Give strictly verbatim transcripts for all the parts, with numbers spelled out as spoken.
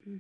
嗯，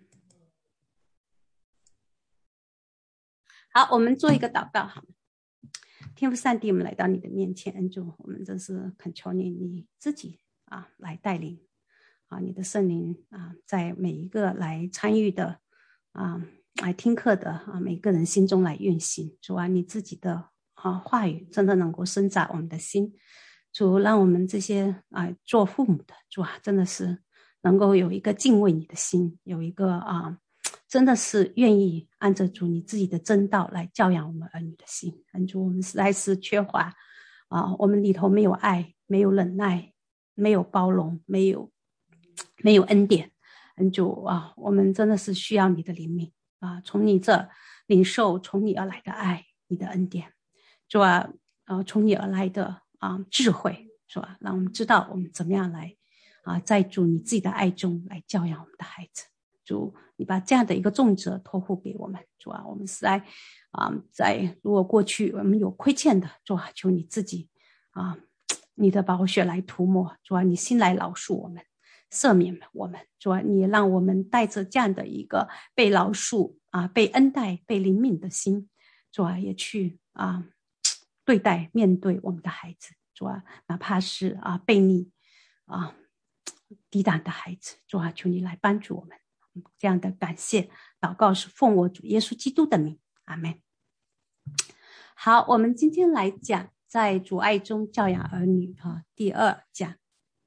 好，我们做一个祷告好吗？天父上帝，我们来到你的面前，恩主，我们真是恳求你，你自己啊来带领啊，你的圣灵啊，在每一个来参与的啊来听课的啊每个人心中来运行。主啊，你自己的啊话语真的能够伸展我们的心。主，让我们这些啊做父母的，主啊，真的是能够有一个敬畏你的心，有一个啊。真的是愿意按着主你自己的真道来教养我们儿女的心。恩主，我们实在是缺乏啊，我们里头没有爱，没有忍耐，没有包容，没有没有恩典。恩主啊，我们真的是需要你的怜悯啊，从你这领受从你而来的爱，你的恩典。主啊，呃，从你而来的啊智慧，是吧？让我们知道我们怎么样来啊，在主你自己的爱中来教养我们的孩子。主，你把这样的一个重责托付给我们，主啊，我们实在啊，在如果过去我们有亏欠的，主啊，求你自己啊，你的宝血来涂抹，主啊，你心来饶恕我们，赦免我们，主啊，你让我们带着这样的一个被饶恕啊、被恩待、被怜悯的心，主啊，也去啊对待面对我们的孩子，主啊，哪怕是啊悖逆啊抵挡的孩子，主啊，求你来帮助我们。这样的感谢祷告是奉我主耶稣基督的名，阿们。好，我们今天来讲在主爱中教养儿女哈，第二讲。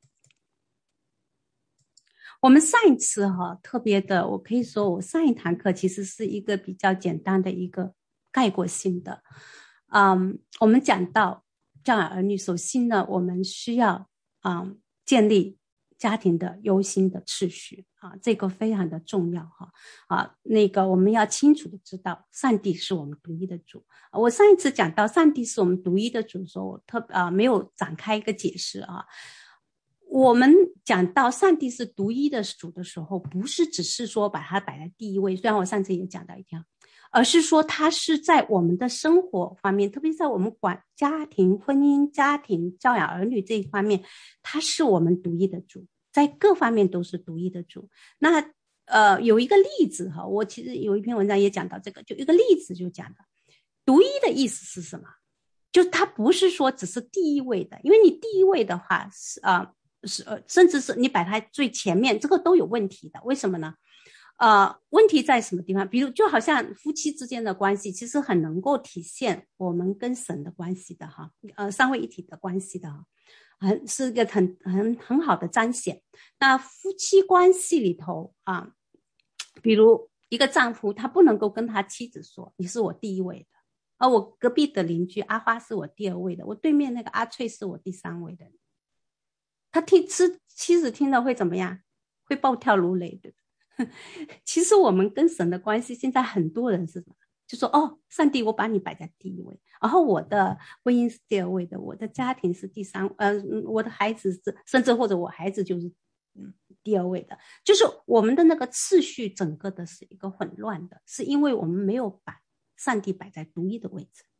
我们上一次哈特别的，我可以说我上一堂课其实是一个比较简单的一个概括性的。嗯，我们讲到教养儿女，首先呢，我们需要嗯建立家庭的优先的次序啊，这个非常的重要哈啊。那个我们要清楚的知道，上帝是我们独一的主。我上一次讲到上帝是我们独一的主的时候，我特啊没有展开一个解释啊。我们讲到上帝是独一的主的时候，不是只是说把它摆在第一位，虽然我上次也讲到一条，而是说它是在我们的生活方面，特别在我们管家庭、婚姻、家庭、教养儿女这一方面，它是我们独一的主，在各方面都是独一的主。那呃，有一个例子哈，我其实有一篇文章也讲到这个，就一个例子就讲的，独一的意思是什么？就它不是说只是第一位的，因为你第一位的话是啊。呃是呃，甚至是你摆它最前面，这个都有问题的。为什么呢？呃，问题在什么地方？比如，就好像夫妻之间的关系，其实很能够体现我们跟神的关系的哈，呃，三位一体的关系的哈，很是一个很很很好的彰显。那夫妻关系里头啊，比如一个丈夫，他不能够跟他妻子说：“你是我第一位的。”而我隔壁的邻居阿花是我第二位的，我对面那个阿翠是我第三位的。他听妻妻子听了会怎么样？会暴跳如雷的。其实我们跟神的关系，现在很多人是什么？就说哦，上帝，我把你摆在第一位，然后我的婚姻是第二位的，我的家庭是第三，呃，我的孩子是，甚至或者我孩子就是嗯第二位的，就是我们的那个次序整个的是一个混乱的，是因为我们没有把上帝摆在独一的位置，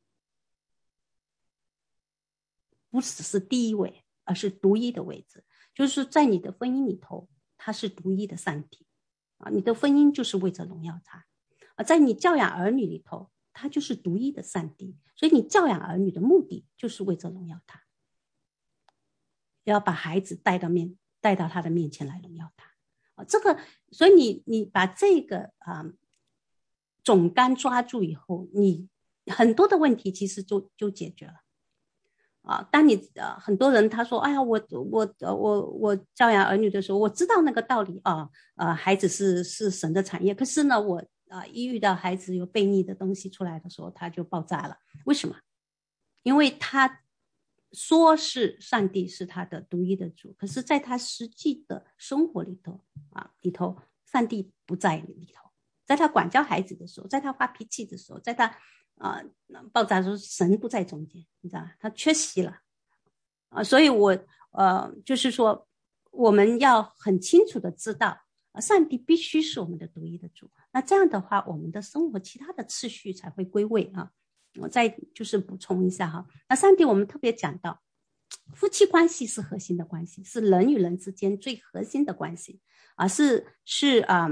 不只是第一位。而是独一的位置，就是在你的婚姻里头，他是独一的上帝啊，你的婚姻就是为着荣耀他啊，在你教养儿女里头，他就是独一的上帝，所以你教养儿女的目的就是为着荣耀他，要把孩子带到面带到他的面前来荣耀他啊，这个，所以你你把这个啊总纲抓住以后，你很多的问题其实就就解决了。啊，当你呃很多人他说，哎呀，我我我我教养儿女的时候，我知道那个道理啊，呃，孩子是是神的产业，可是呢，我啊、呃、一遇到孩子有悖逆的东西出来的时候，他就爆炸了。为什么？因为他说是上帝是他的独一的主，可是在他实际的生活里头啊里头，上帝不在里头，在他管教孩子的时候，在他发脾气的时候，在他啊、呃，爆炸的时候，神不在中间，你知道吗？他缺席了啊、呃，所以我呃，就是说，我们要很清楚的知道，呃，上帝必须是我们的独一的主。那这样的话，我们的生活其他的次序才会归位啊。我再就是补充一下哈，那上帝我们特别讲到，夫妻关系是核心的关系，是人与人之间最核心的关系啊，是是啊、呃，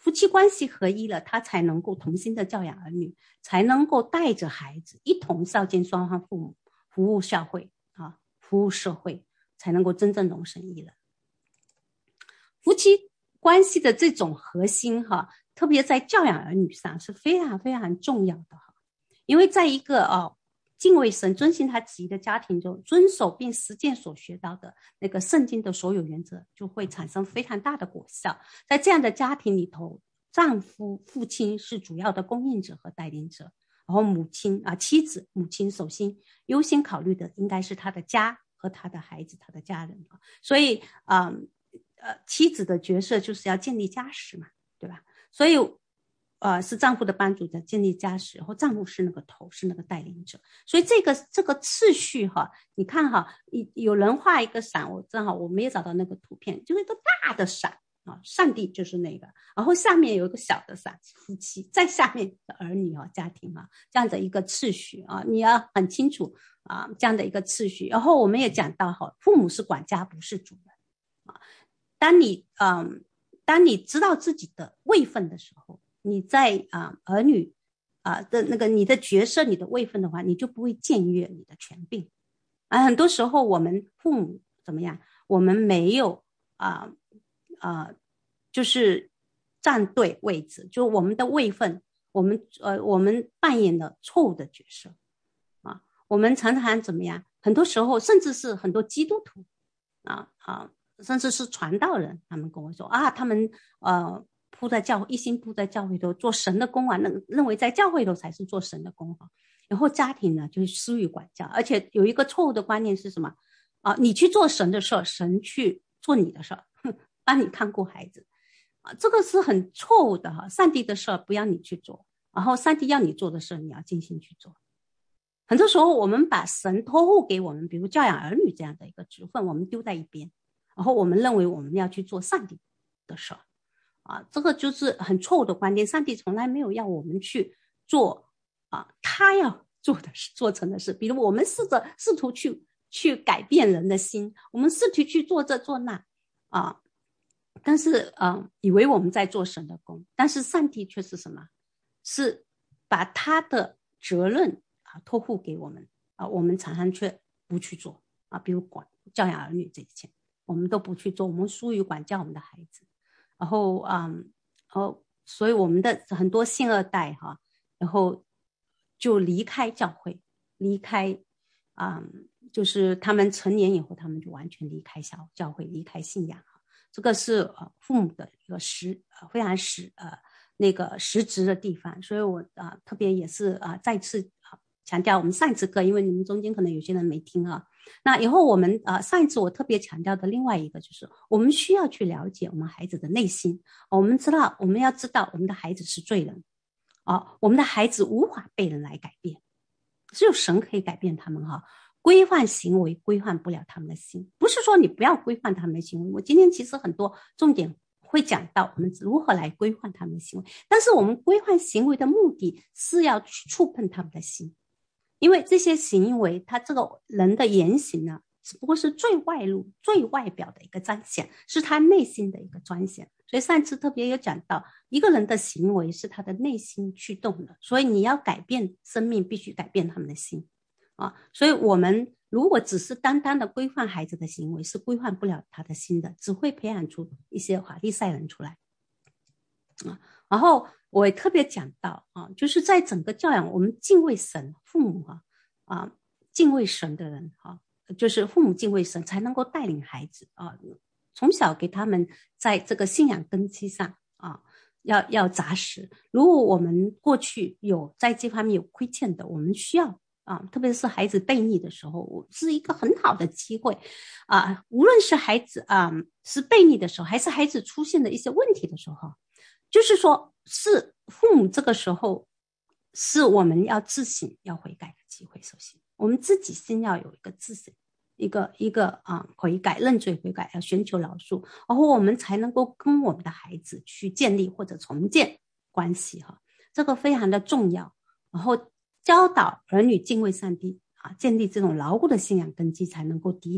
夫妻关系合一了，他才能够同心的教养儿女，才能够带着孩子一同孝敬双方父母，服务社会啊，服务社会，才能够真正容神一人。夫妻关系的这种核心哈，特别在教养儿女上是非常非常重要的哈，因为在一个哦敬畏神、遵行他旨意的家庭中，遵守并实践所学到的那个圣经的所有原则，就会产生非常大的果效。在这样的家庭里头，丈夫、父亲是主要的供应者和带领者，然后母亲啊，妻子、母亲首先优先考虑的应该是他的家和他的孩子、他的家人。所以，嗯。呃，妻子的角色就是要建立家室嘛，对吧？所以，呃，是丈夫的帮助者建立家室，然后丈夫是那个头，是那个带领者。所以这个这个次序哈，你看哈，有人画一个伞，我正好我没有找到那个图片，就是一个大的伞啊，上帝就是那个，然后下面有一个小的伞，夫妻，在下面的儿女啊，家庭啊，这样的一个次序啊，你要很清楚啊，这样的一个次序。然后我们也讲到哈，父母是管家，不是主人。当你嗯，当你知道自己的位分的时候，你在啊、呃、儿女啊、呃、的那个你的角色、你的位分的话，你就不会僭越你的权柄啊。很多时候我们父母怎么样？我们没有啊啊、呃呃，就是站对位置，就我们的位分，我们呃我们扮演了错误的角色啊。我们常常怎么样？很多时候，甚至是很多基督徒啊啊。甚至是传道人，他们跟我说啊，他们呃扑在教一心扑在教会头做神的工啊，认认为在教会头才是做神的工哈。然后家庭呢就是疏于管教，而且有一个错误的观念是什么啊？你去做神的事，神去做你的事，帮你看顾孩子啊，这个是很错误的哈。上帝的事不要你去做，然后上帝要你做的事你要尽心去做。很多时候我们把神托付给我们，比如教养儿女这样的一个职分，我们丢在一边。然后我们认为我们要去做上帝的事啊，这个就是很错误的观点。上帝从来没有要我们去做啊，他要做的事做成的事。比如我们试着试图去去改变人的心，我们试图去做这做那啊，但是嗯，以为我们在做神的工，但是上帝却是什么？是把他的责任啊托付给我们啊，我们常常却不去做啊，比如管教养儿女这一切。我们都不去做，我们疏于管教我们的孩子，然后嗯，然后所以我们的很多信二代哈，然后就离开教会，离开嗯，就是他们成年以后，他们就完全离开教教会，离开信仰哈，这个是呃父母的一个实呃非常实呃那个实质的地方，所以我啊、呃、特别也是啊、呃、再次啊强调我们上一次课，因为你们中间可能有些人没听啊。那以后我们呃上一次我特别强调的另外一个就是我们需要去了解我们孩子的内心，我们知道我们要知道我们的孩子是罪人啊，我们的孩子无法被人来改变，只有神可以改变他们哈。规范行为规范不了他们的心，不是说你不要规范他们的行为，我今天其实很多重点会讲到我们如何来规范他们的行为，但是我们规范行为的目的是要去触碰他们的心，因为这些行为他这个人的言行呢只不过是最外露最外表的一个彰显，是他内心的一个彰显。所以上次特别有讲到一个人的行为是他的内心驱动的，所以你要改变生命必须改变他们的心啊。所以我们如果只是单单的规范孩子的行为是规范不了他的心的，只会培养出一些法利赛人出来啊。然后我也特别讲到啊，就是在整个教养我们敬畏神，父母啊啊敬畏神的人啊，就是父母敬畏神才能够带领孩子啊，从小给他们在这个信仰根基上啊要要扎实。如果我们过去有在这方面有亏欠的，我们需要啊，特别是孩子悖逆的时候，是一个很好的机会啊。无论是孩子啊是悖逆的时候，还是孩子出现的一些问题的时候，就是说是父母这个时候是我们要自省要悔改的机会。首先我们自己先要有一个自省，一个一个啊悔改，认罪悔改，要寻求饶恕，然后我们才能够跟我们的孩子去建立或者重建关系哈，这个非常的重要。然后教导儿女敬畏上帝啊，建立这种牢固的信仰根基，才能够抵挡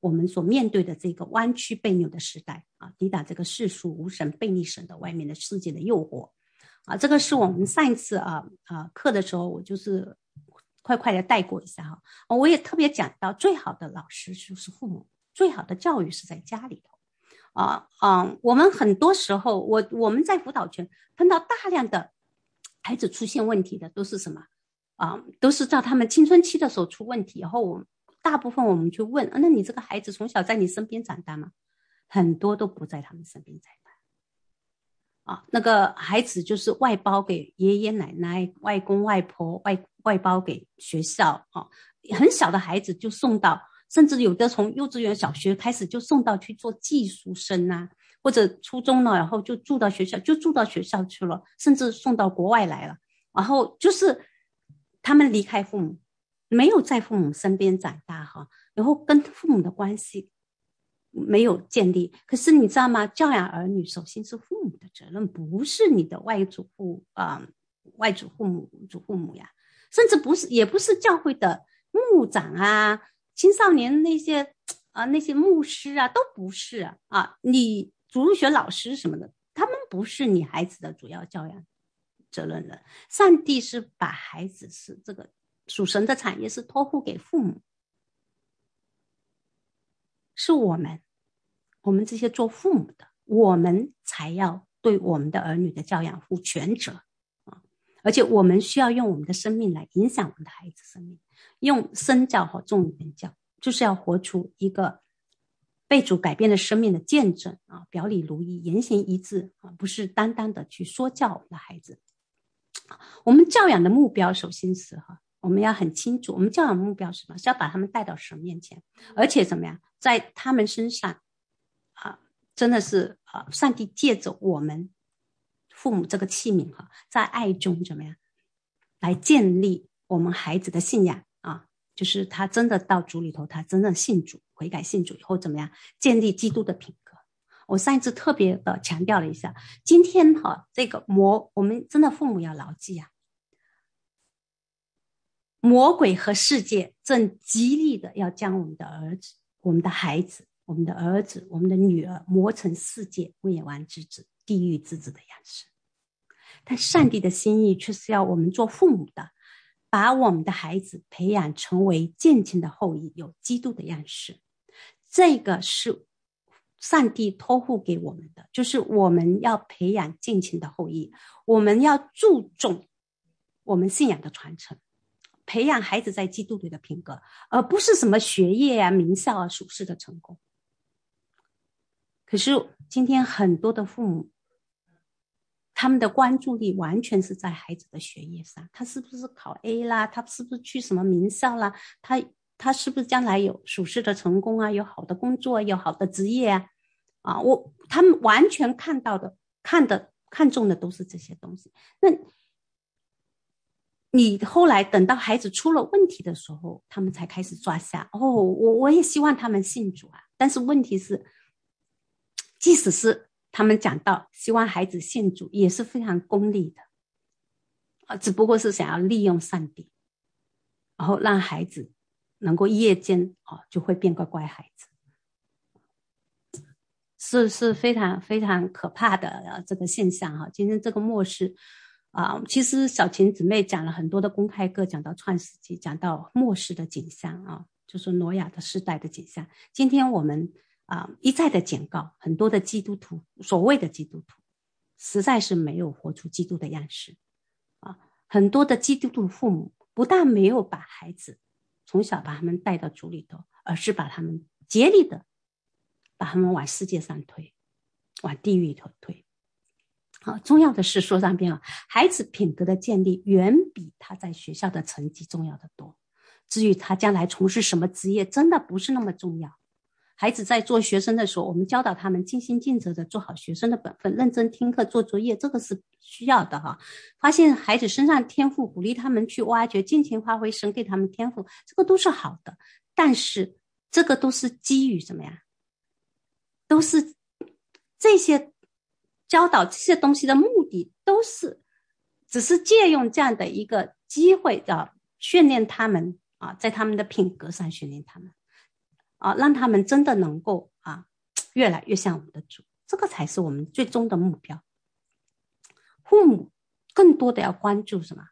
我们所面对的这个弯曲背扭的时代啊，抵挡这个世俗无神背逆神的外面的世界的诱惑啊。这个是我们上一次啊啊课的时候，我就是快快的带过一下哈。我也特别讲到，最好的老师就是父母，最好的教育是在家里头啊啊。我们很多时候，我我们在辅导圈碰到大量的孩子出现问题的，都是什么啊？都是在他们青春期的时候出问题，然后我大部分我们去问，啊，那你这个孩子从小在你身边长大吗？很多都不在他们身边长大啊。那个孩子就是外包给爷爷奶奶、外公外婆，外外包给学校啊。很小的孩子就送到，甚至有的从幼稚园、小学开始就送到去做寄宿生啊，或者初中了，然后就住到学校，就住到学校去了，甚至送到国外来了。然后就是他们离开父母，没有在父母身边长大哈，然后跟父母的关系没有建立。可是你知道吗？教养儿女首先是父母的责任，不是你的外祖父啊、呃、外祖父母、祖父母呀，甚至不是，也不是教会的牧长啊、青少年那些啊、呃、那些牧师啊，都不是啊。啊你主日学老师什么的，他们不是你孩子的主要教养责任人。上帝是把孩子是这个属神的产业是托付给父母，是我们我们这些做父母的，我们才要对我们的儿女的教养负全责啊！而且我们需要用我们的生命来影响我们的孩子生命，用身教和重语言教，就是要活出一个被主改变的生命的见证啊，表里如一，言行一致啊，不是单单的去说教我们的孩子。我们教养的目标首先是哈，我们要很清楚，我们教养目标是什么？是要把他们带到神面前，而且怎么样，在他们身上啊，真的是啊，上帝借着我们父母这个器皿哈，在爱中怎么样来建立我们孩子的信仰啊？就是他真的到主里头，他真正信主、悔改信主以后怎么样建立基督的品格？我上一次特别的强调了一下，今天哈这个魔，我们真的父母要牢记啊，魔鬼和世界正极力的要将我们的儿子、我们的孩子、我们的儿子、我们的女儿磨成世界灭亡之子、地狱之子的样式。但上帝的心意却是要我们做父母的，把我们的孩子培养成为健全的后裔，有基督的样式。这个是上帝托付给我们的，就是我们要培养健全的后裔，我们要注重我们信仰的传承，培养孩子在基督里的品格，而不是什么学业啊、名校啊、属世的成功。可是今天很多的父母，他们的关注力完全是在孩子的学业上，他是不是考 A 啦，他是不是去什么名校啦，他他是不是将来有属世的成功啊，有好的工作，有好的职业啊？啊，我他们完全看到的、看的、看重的都是这些东西。那你后来等到孩子出了问题的时候，他们才开始抓瞎。哦，我我也希望他们信主啊，但是问题是，即使是他们讲到希望孩子信主，也是非常功利的啊，只不过是想要利用上帝，然后让孩子能够夜间啊就会变个乖孩子。是是非常非常可怕的、呃、这个现象哈。今天这个末世啊、呃，其实小琴姊妹讲了很多的公开课，讲到创世纪，讲到末世的景象啊，就是挪亚的世代的景象。今天我们啊、呃、一再的警告，很多的基督徒，所谓的基督徒，实在是没有活出基督的样式啊。很多的基督徒父母不但没有把孩子从小把他们带到主里头，而是把他们竭力的把他们往世界上推，往地狱里头推。好，重要的是说上边啊，孩子品格的建立远比他在学校的成绩重要的多。至于他将来从事什么职业，真的不是那么重要。孩子在做学生的时候，我们教导他们尽心尽责的做好学生的本分，认真听课做作业，这个是需要的哈。发现孩子身上天赋，鼓励他们去挖掘，尽情发挥神给他们天赋，这个都是好的。但是这个都是基于什么呀？都是这些教导这些东西的目的，都是只是借用这样的一个机会啊，训练他们啊，在他们的品格上训练他们啊，让他们真的能够啊越来越像我们的主，这个才是我们最终的目标。父母更多的要关注什么？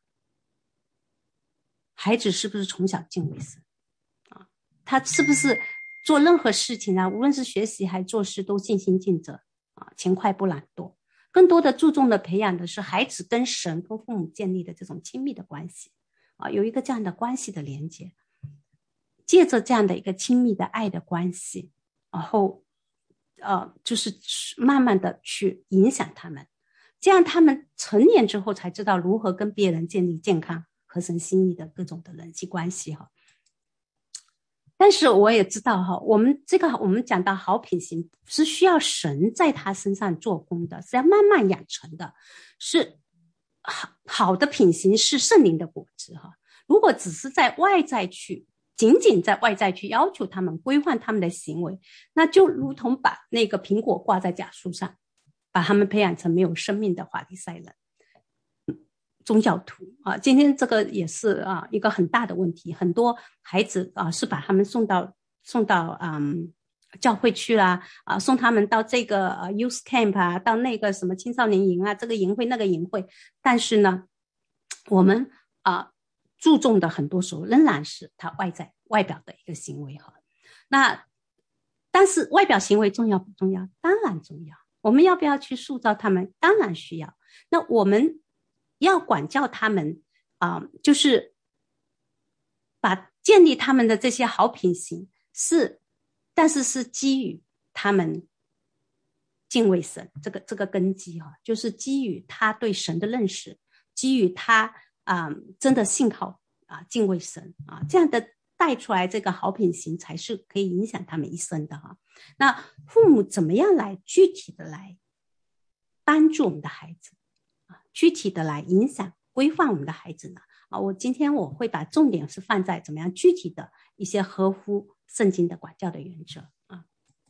孩子是不是从小敬畏神啊？他是不是做任何事情啊，无论是学习还是做事都尽心尽责啊，勤快不懒惰。更多的注重的培养的是孩子跟神跟父母建立的这种亲密的关系啊，有一个这样的关系的连接，借着这样的一个亲密的爱的关系，然后呃，就是慢慢的去影响他们，这样他们成年之后才知道如何跟别人建立健康合神心意的各种的人际关系哈。但是我也知道哈，我们这个我们讲到好品行是需要神在他身上做工的，是要慢慢养成的，是好好的品行是圣灵的果子哈。如果只是在外在去仅仅在外在去要求他们规范他们的行为，那就如同把那个苹果挂在假树上，把他们培养成没有生命的法利赛人宗教徒啊。今天这个也是啊一个很大的问题，很多孩子啊是把他们送到送到嗯教会去啦啊，送他们到这个呃 youth camp 啊，到那个什么青少年营啊，这个营会那个营会，但是呢，我们啊注重的很多时候仍然是他外在外表的一个行为哈。那但是外表行为重要不重要？当然重要。我们要不要去塑造他们？当然需要。那我们要管教他们啊、呃，就是把建立他们的这些好品行是，但是是基于他们敬畏神这个这个根基哈、啊，就是基于他对神的认识，基于他啊、呃、真的信靠啊敬畏神啊，这样的带出来这个好品行才是可以影响他们一生的哈、啊。那父母怎么样来具体的来帮助我们的孩子啊，具体的来影响规范我们的孩子呢？啊，我今天我会把重点是放在怎么样具体的一些合乎圣经的管教的原则啊。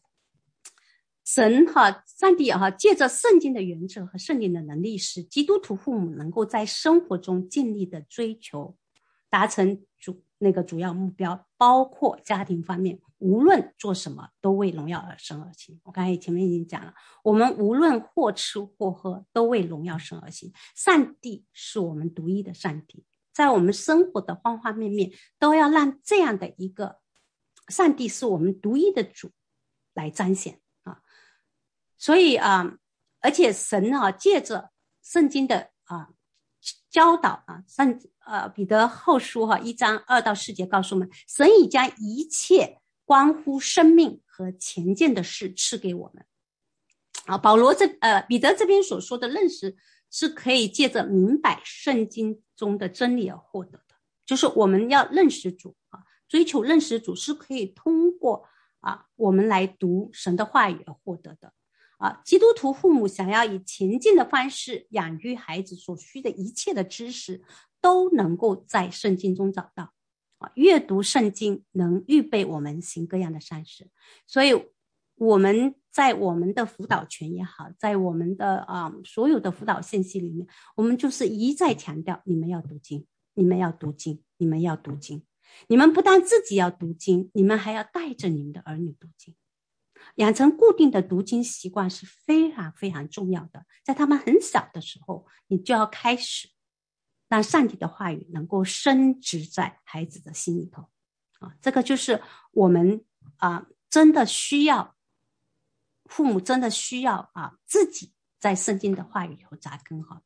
神哈，上帝哈，借着圣经的原则和圣灵的能力，使基督徒父母能够在生活中尽力的追求，达成主那个主要目标，包括家庭方面，无论做什么都为荣耀而生而行。我刚才前面已经讲了，我们无论或吃或喝都为荣耀生而行。上帝是我们独一的上帝，在我们生活的方方面面都要让这样的一个上帝是我们独一的主来彰显啊。所以啊，而且神啊借着圣经的啊教导啊，上呃彼得后书哈、啊、一章二到四节告诉我们，神已将一切关乎生命和前见的事赐给我们。啊，保罗这呃彼得这边所说的认识是可以借着明白圣经中的真理而获得的，就是我们要认识主啊，追求认识主是可以通过啊我们来读神的话语而获得的。啊，基督徒父母想要以前进的方式养育孩子所需的一切的知识，都能够在圣经中找到。啊，阅读圣经能预备我们行各样的善事，所以我们在我们的辅导权也好，在我们的啊、呃、所有的辅导信息里面，我们就是一再强调，你们要读经，你们要读经，你们要读经，你们不但自己要读经，你们还要带着你们的儿女读经。养成固定的读经习惯是非常非常重要的，在他们很小的时候，你就要开始让上帝的话语能够深植在孩子的心里头啊，这个就是我们啊真的需要，父母真的需要啊自己在圣经的话语里头扎根哈。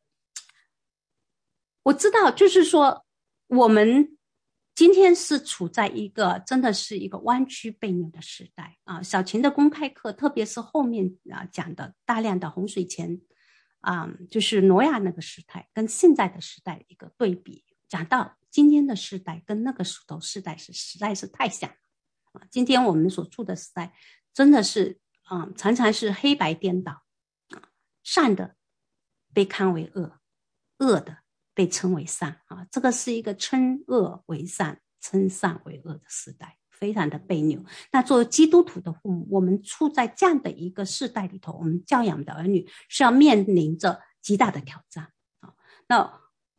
我知道，就是说我们今天是处在一个真的是一个弯曲背扭的时代啊！小琴的公开课，特别是后面啊讲的大量的洪水前啊，就是挪亚那个时代跟现在的时代一个对比，讲到今天的时代跟那个时候时代是实在是太像了啊！今天我们所处的时代真的是啊，常常是黑白颠倒啊，善的被看为恶，恶的被称为善啊，这个是一个称恶为善、称善为恶的时代，非常的悖扭。那作为基督徒的父母，我们处在这样的一个世代里头，我们教养的儿女是要面临着极大的挑战啊。那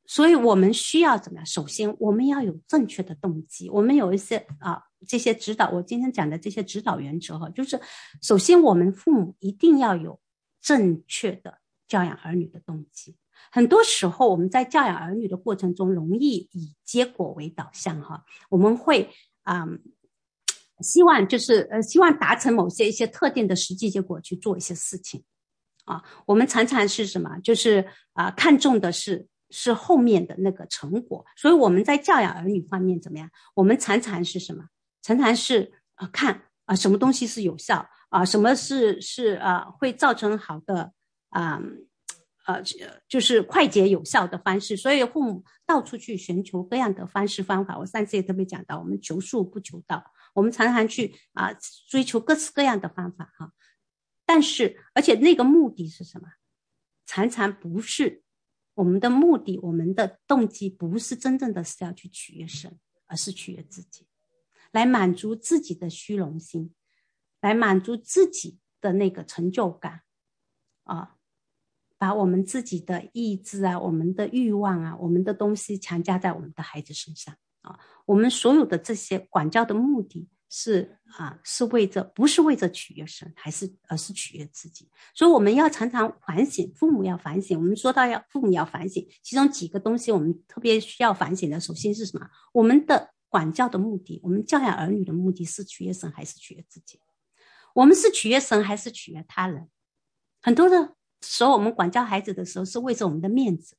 所以我们需要怎么样？首先我们要有正确的动机，我们有一些啊这些指导，我今天讲的这些指导原则哈，就是首先我们父母一定要有正确的教养儿女的动机。很多时候我们在教养儿女的过程中容易以结果为导向哈，我们会啊、嗯、希望就是呃希望达成某些一些特定的实际结果去做一些事情啊，我们常常是什么？就是啊看重的是是后面的那个成果，所以我们在教养儿女方面怎么样？我们常常是什么？常常是啊看啊什么东西是有效啊，什么是是啊会造成好的啊。呃，就是快捷有效的方式，所以父母到处去寻求各样的方式方法。我上次也特别讲到，我们求术不求道，我们常常去啊、呃、追求各式各样的方法哈。但是，而且那个目的是什么？常常不是我们的目的，我们的动机不是真正的是要去取悦神，而是取悦自己，来满足自己的虚荣心，来满足自己的那个成就感啊。把我们自己的意志啊，我们的欲望啊，我们的东西强加在我们的孩子身上啊。我们所有的这些管教的目的是啊，是为着不是为着取悦神，还是而是取悦自己。所以我们要常常反省，父母要反省。我们说到要父母要反省，其中几个东西我们特别需要反省的，首先是什么？我们的管教的目的，我们教养儿女的目的是取悦神还是取悦自己？我们是取悦神还是取悦他人？很多的时候我们管教孩子的时候是为着我们的面子，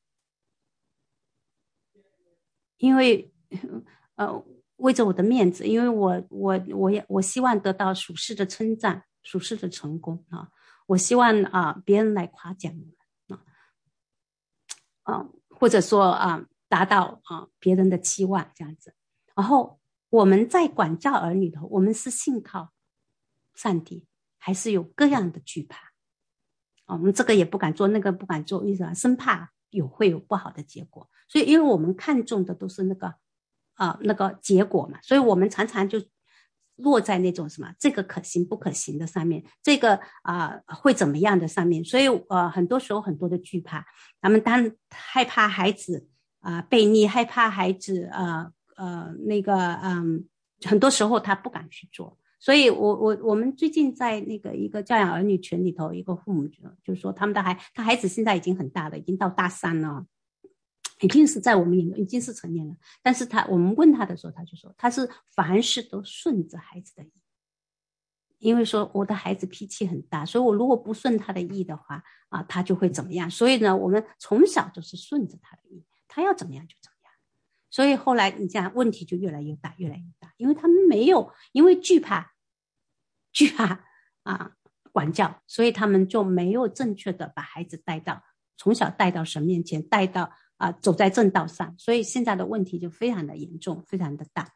因为呃为着我的面子，因为我我我也我希望得到属世的称赞，属世的成功啊，我希望啊别人来夸奖我啊啊，或者说啊达到啊别人的期望这样子。然后我们在管教儿女的，我们是信靠上帝，还是有各样的惧怕？我们这个也不敢做，那个不敢做，为什么？生怕有会有不好的结果。所以，因为我们看重的都是那个啊、呃、那个结果嘛，所以我们常常就落在那种什么这个可行不可行的上面，这个啊、呃、会怎么样的上面。所以呃很多时候很多的惧怕，他们当害怕孩子啊、呃、悖逆，害怕孩子啊 呃, 呃那个嗯，很多时候他不敢去做。所以我我我们最近在那个一个教养儿女群里头，一个父母就是说他们的孩他孩子现在已经很大了，已经到大三了，已经是在我们眼中已经是成年了。但是他我们问他的时候，他就说他是凡事都顺着孩子的意，因为说我的孩子脾气很大，所以我如果不顺他的意的话啊，他就会怎么样。所以呢，我们从小就是顺着他的意，他要怎么样就怎么样。所以后来你这样问题就越来越大，越来越大，因为他们没有，因为惧怕，惧怕啊管教，所以他们就没有正确的把孩子带到从小带到神面前，带到啊走在正道上，所以现在的问题就非常的严重，非常的大。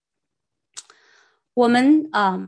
我们啊、呃，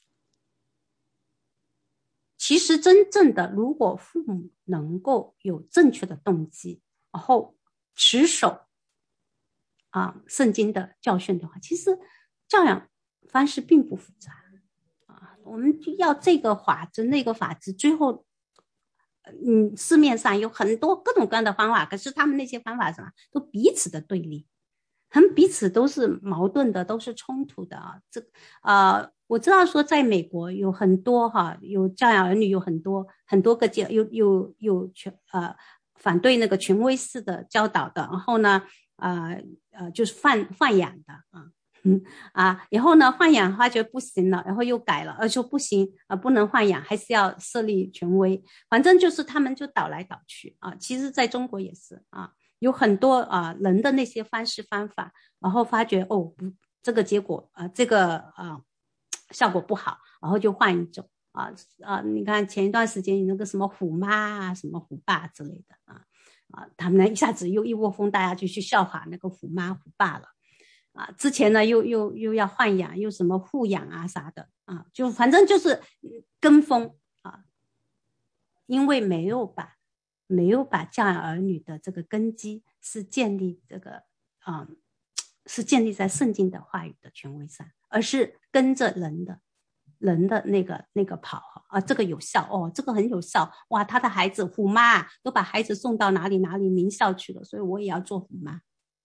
其实真正的，如果父母能够有正确的动机，然后持守啊圣经的教训的话，其实教养方式并不复杂啊。我们就要这个法子那个法子，最后嗯市面上有很多各种各样的方法，可是他们那些方法什么都彼此的对立，他们彼此都是矛盾的，都是冲突的啊。这呃，我知道说在美国有很多哈，有教养儿女有很多很多个教，有有有权呃反对那个权威式的教导的，然后呢呃呃就是放放养的啊。嗯啊，然后呢，放养发觉不行了，然后又改了，而说不行啊、呃，不能放养，还是要设立权威。反正就是他们就倒来倒去啊。其实在中国也是啊，有很多啊人的那些方式方法，然后发觉哦不，这个结果啊、呃，这个啊、呃、效果不好，然后就换一种啊啊。你看前一段时间有那个什么虎妈啊，什么虎爸之类的啊啊，他们呢一下子又一窝蜂，大家就去效法那个虎妈虎爸了。啊，之前呢又又又要豢养，又什么护养啊啥的啊，就反正就是跟风啊，因为没有把没有把教养儿女的这个根基是建立这个啊、是建立在圣经的话语的权威上，而是跟着人的人的那个那个跑啊，这个有效哦，这个很有效哇，他的孩子虎妈都把孩子送到哪里哪里名校去了，所以我也要做虎妈。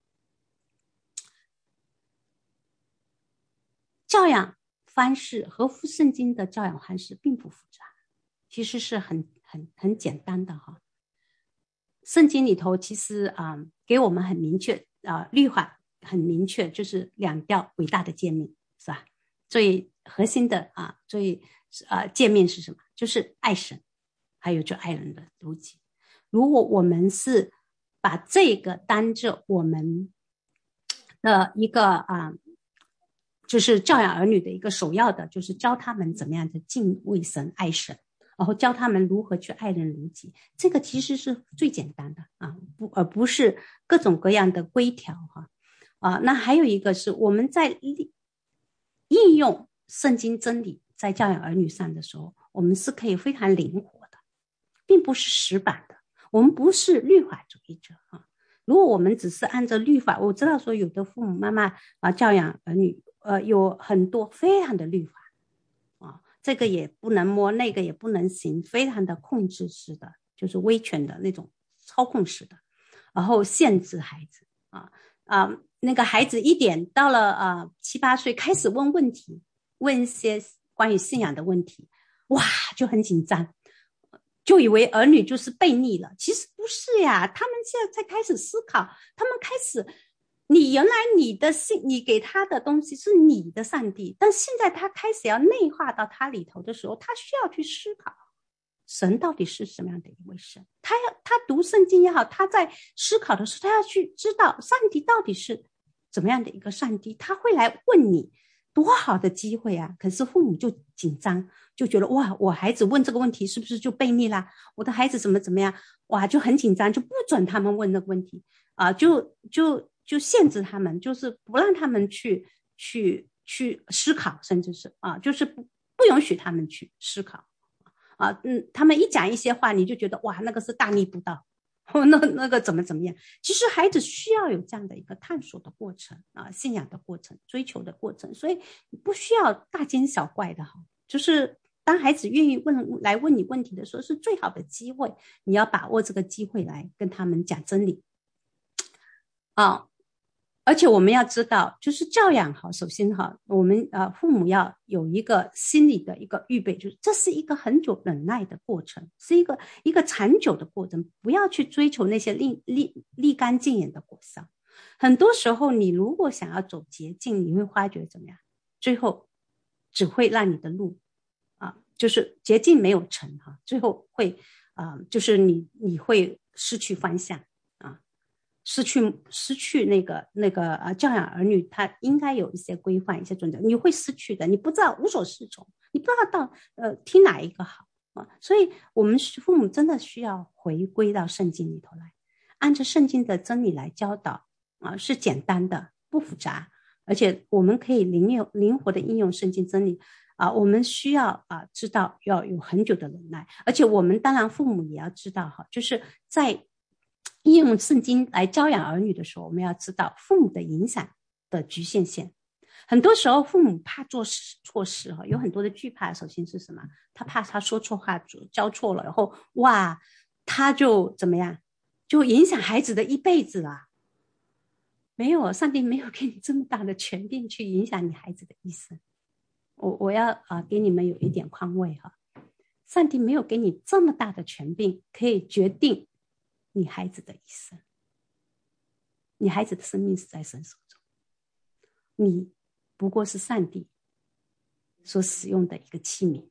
教养方式合乎圣经的教养方式并不复杂，其实是很很很简单的哈。圣经里头其实啊、呃、给我们很明确啊、呃、律法很明确，就是两条伟大的诫命，是吧？最核心的啊最啊诫命是什么？就是爱神，还有就爱人的如己。如果我们是把这个当着我们的一个啊、呃，就是教养儿女的一个首要的，就是教他们怎么样的敬畏神、爱神。然后教他们如何去爱人如己，这个其实是最简单的啊，不而不是各种各样的规条哈啊。那还有一个是我们在应用圣经真理在教养儿女上的时候，我们是可以非常灵活的，并不是死板的。我们不是律法主义者啊。如果我们只是按照律法，我知道说有的父母妈妈啊教养儿女，呃，有很多非常的律法。这个也不能摸，那个也不能行，非常的控制式的，就是威权的那种操控式的，然后限制孩子啊啊，那个孩子一点到了啊七八岁开始问问题，问一些关于信仰的问题，哇，就很紧张，就以为儿女就是悖逆了，其实不是呀，他们现在才开始思考，他们开始。你原来你的信，你给他的东西是你的上帝，但现在他开始要内化到他里头的时候，他需要去思考神到底是什么样的一位神。他要他读圣经也好，他在思考的时候，他要去知道上帝到底是怎么样的一个上帝。他会来问你，多好的机会啊！可是父母就紧张，就觉得哇，我孩子问这个问题是不是就悖逆啦？我的孩子怎么怎么样？哇，就很紧张，就不准他们问那个问题啊、呃，就就。就限制他们，就是不让他们去去去思考，甚至是啊，就是不不允许他们去思考啊，嗯，他们一讲一些话，你就觉得哇，那个是大逆不道，那那个怎么怎么样？其实孩子需要有这样的一个探索的过程啊，信仰的过程，追求的过程，所以不需要大惊小怪的哈，就是当孩子愿意问来问你问题的时候，是最好的机会，你要把握这个机会来跟他们讲真理啊。而且我们要知道，就是教养好，首先哈，我们呃父母要有一个心理的一个预备，就是这是一个很久忍耐的过程，是一个一个长久的过程，不要去追求那些立立立竿见影的果效。很多时候，你如果想要走捷径，你会发觉怎么样？最后只会让你的路啊，就是捷径没有成哈，最后会啊，就是你你会失去方向。失去失去那个那个呃教养儿女，他应该有一些规范，一些准则，你会失去的，你不知道无所适从，你不知道到呃听哪一个好啊，所以我们父母真的需要回归到圣经里头来，按照圣经的真理来教导啊，是简单的，不复杂，而且我们可以灵用灵活的应用圣经真理啊，我们需要啊知道要有很久的忍耐，而且我们当然父母也要知道哈，就是在应用圣经来教养儿女的时候，我们要知道父母的影响的局限性。很多时候父母怕做错事，有很多的惧怕。首先是什么？他怕他说错话，教错了，然后哇，他就怎么样，就影响孩子的一辈子了。没有，上帝没有给你这么大的权柄去影响你孩子的一生。我我要啊、呃、给你们有一点宽慰哈，上帝没有给你这么大的权柄，可以决定你孩子的一生，你孩子的生命是在神手中，你不过是上帝所使用的一个器皿。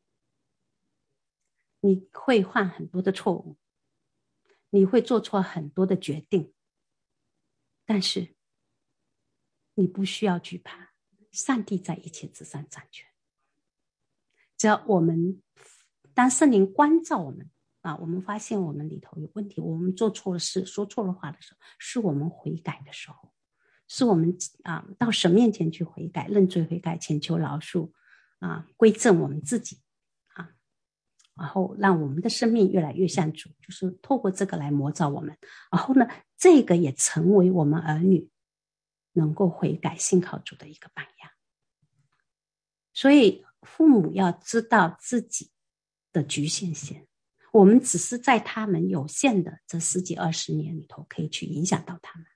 你会犯很多的错误，你会做错很多的决定，但是你不需要惧怕，上帝在一切之上掌权。只要我们当圣灵关照我们啊，我们发现我们里头有问题，我们做错了事，说错了话的时候，是我们悔改的时候，是我们啊到神面前去悔改、认罪悔改、请求饶恕啊，归正我们自己啊，然后让我们的生命越来越像主，就是透过这个来磨造我们。然后呢，这个也成为我们儿女能够悔改信靠主的一个榜样。所以父母要知道自己的局限性，我们只是在他们有限的这十几二十年里头可以去影响到他们。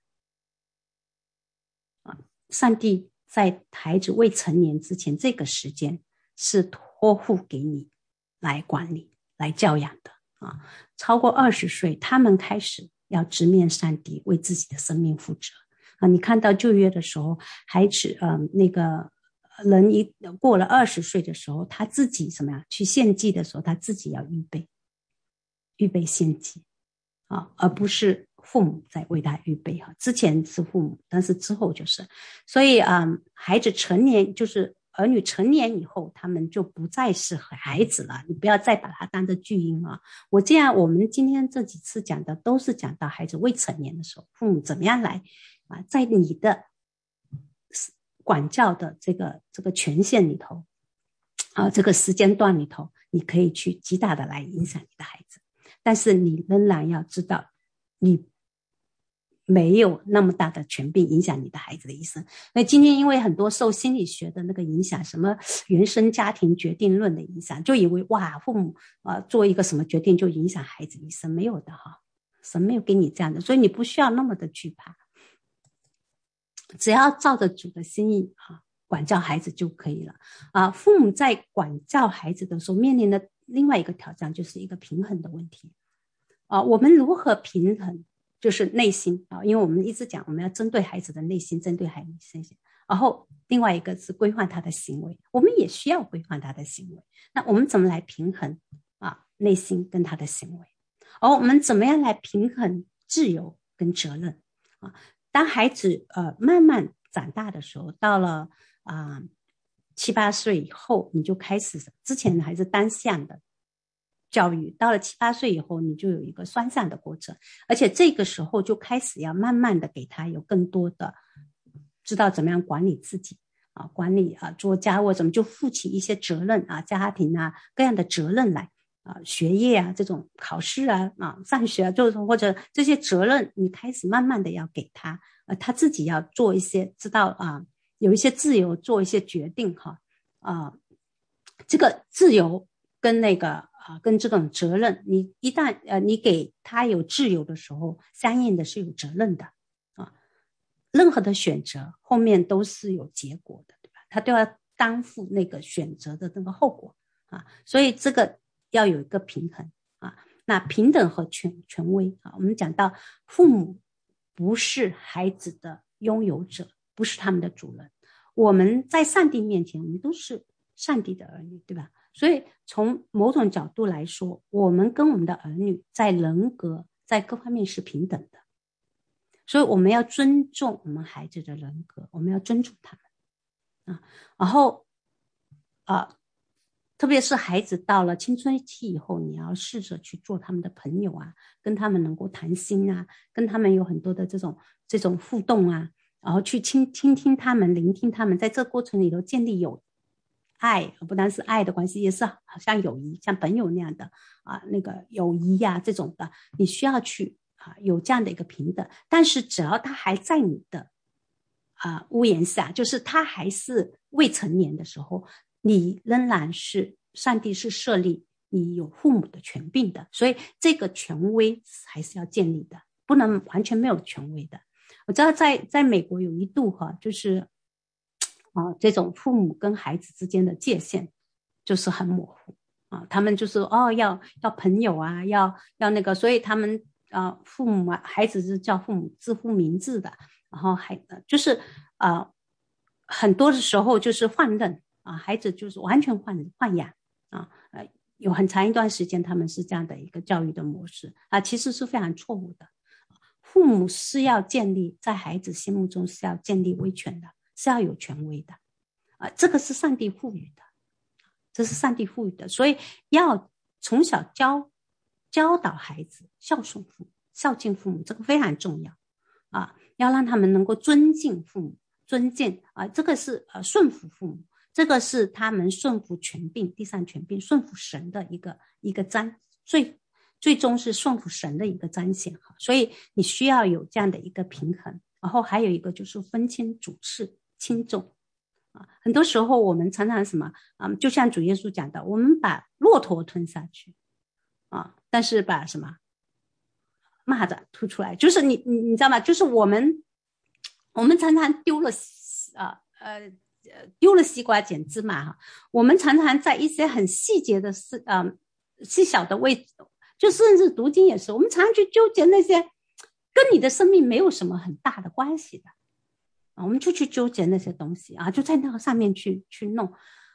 啊，上帝在孩子未成年之前，这个时间是托付给你来管理、来教养的啊。超过二十岁，他们开始要直面上帝，为自己的生命负责啊。你看到旧约的时候，孩子呃那个人一过了二十岁的时候，他自己什么呀？去献祭的时候，他自己要预备，预备献祭啊，而不是父母在为他预备哈。之前是父母，但是之后就是，所以啊、嗯，孩子成年就是儿女成年以后，他们就不再是孩子了。你不要再把他当作巨婴啊。我这样，我们今天这几次讲的都是讲到孩子未成年的时候，父母怎么样来啊，在你的管教的这个这个权限里头啊，这个时间段里头，你可以去极大的来影响你的孩子。但是你仍然要知道，你没有那么大的权柄影响你的孩子的一生。那今天因为很多受心理学的那个影响，什么原生家庭决定论的影响，就以为哇，父母呃做一个什么决定就影响孩子一生，没有的哈，神没有给你这样的，所以你不需要那么的惧怕，只要照着主的心意啊管教孩子就可以了啊。父母在管教孩子的时候面临的另外一个挑战就是一个平衡的问题啊，我们如何平衡？就是内心啊，因为我们一直讲我们要针对孩子的内心，针对孩子的内心，然后另外一个是规范他的行为，我们也需要规范他的行为。那我们怎么来平衡啊内心跟他的行为？而我们怎么样来平衡自由跟责任啊？当孩子呃慢慢长大的时候，到了啊、呃、七八岁以后，你就开始之前还是单向的教育，到了七八岁以后，你就有一个双向的过程，而且这个时候就开始要慢慢的给他有更多的知道怎么样管理自己啊，管理啊做家务，怎么就负起一些责任啊，家庭啊各样的责任来啊，学业啊这种考试啊啊上学啊，就是或者这些责任，你开始慢慢的要给他，呃他自己要做一些知道啊，有一些自由做一些决定哈啊，这个自由跟那个。啊，跟这种责任，你一旦呃你给他有自由的时候，相应的是有责任的啊。任何的选择后面都是有结果的，对吧？他都要担负那个选择的那个后果啊。所以这个要有一个平衡啊。那平等和权权威啊，我们讲到父母不是孩子的拥有者，不是他们的主人。我们在上帝面前，我们都是上帝的儿女，对吧？所以从某种角度来说，我们跟我们的儿女在人格在各方面是平等的，所以我们要尊重我们孩子的人格，我们要尊重他们啊。然后啊，特别是孩子到了青春期以后，你要试着去做他们的朋友啊，跟他们能够谈心啊，跟他们有很多的这种这种互动啊，然后去倾倾听他们，聆听他们，在这个过程里头建立友爱，不单是爱的关系，也是好像友谊，像朋友那样的啊，那个友谊呀、啊、这种的，你需要去啊有这样的一个平等。但是只要他还在你的啊屋檐下，就是他还是未成年的时候，你仍然是上帝是设立你有父母的权柄的，所以这个权威还是要建立的，不能完全没有权威的。我知道在在美国有一度哈，就是啊，这种父母跟孩子之间的界限就是很模糊啊，他们就是哦要要朋友啊，要要那个，所以他们啊父母啊孩子是叫父母自呼名字的，然后还就是啊很多的时候就是放任啊，孩子就是完全换换养啊，呃有很长一段时间他们是这样的一个教育的模式啊，其实是非常错误的。父母是要建立在孩子心目中是要建立威权的。是要有权威的啊，这个是上帝赋予的，这是上帝赋予的，所以要从小教教导孩子孝顺父母、孝敬父母，这个非常重要啊，要让他们能够尊敬父母、尊敬啊，这个是呃顺服父母，这个是他们顺服权柄、地上权柄、顺服神的一个一个彰最最终是顺服神的一个彰显哈，所以你需要有这样的一个平衡，然后还有一个就是分清主次轻重啊。很多时候我们常常什么啊，就像主耶稣讲的，我们把骆驼吞下去啊，但是把什么蚂蚱吐出来，就是你你你知道吗？就是我们我们常常丢了啊呃丢了西瓜捡芝麻哈，我们常常在一些很细节的事啊、呃、细小的位置，就甚至读经也是，我们常常去纠结那些跟你的生命没有什么很大的关系的啊，我们就去纠结那些东西啊，就在那个上面去去弄，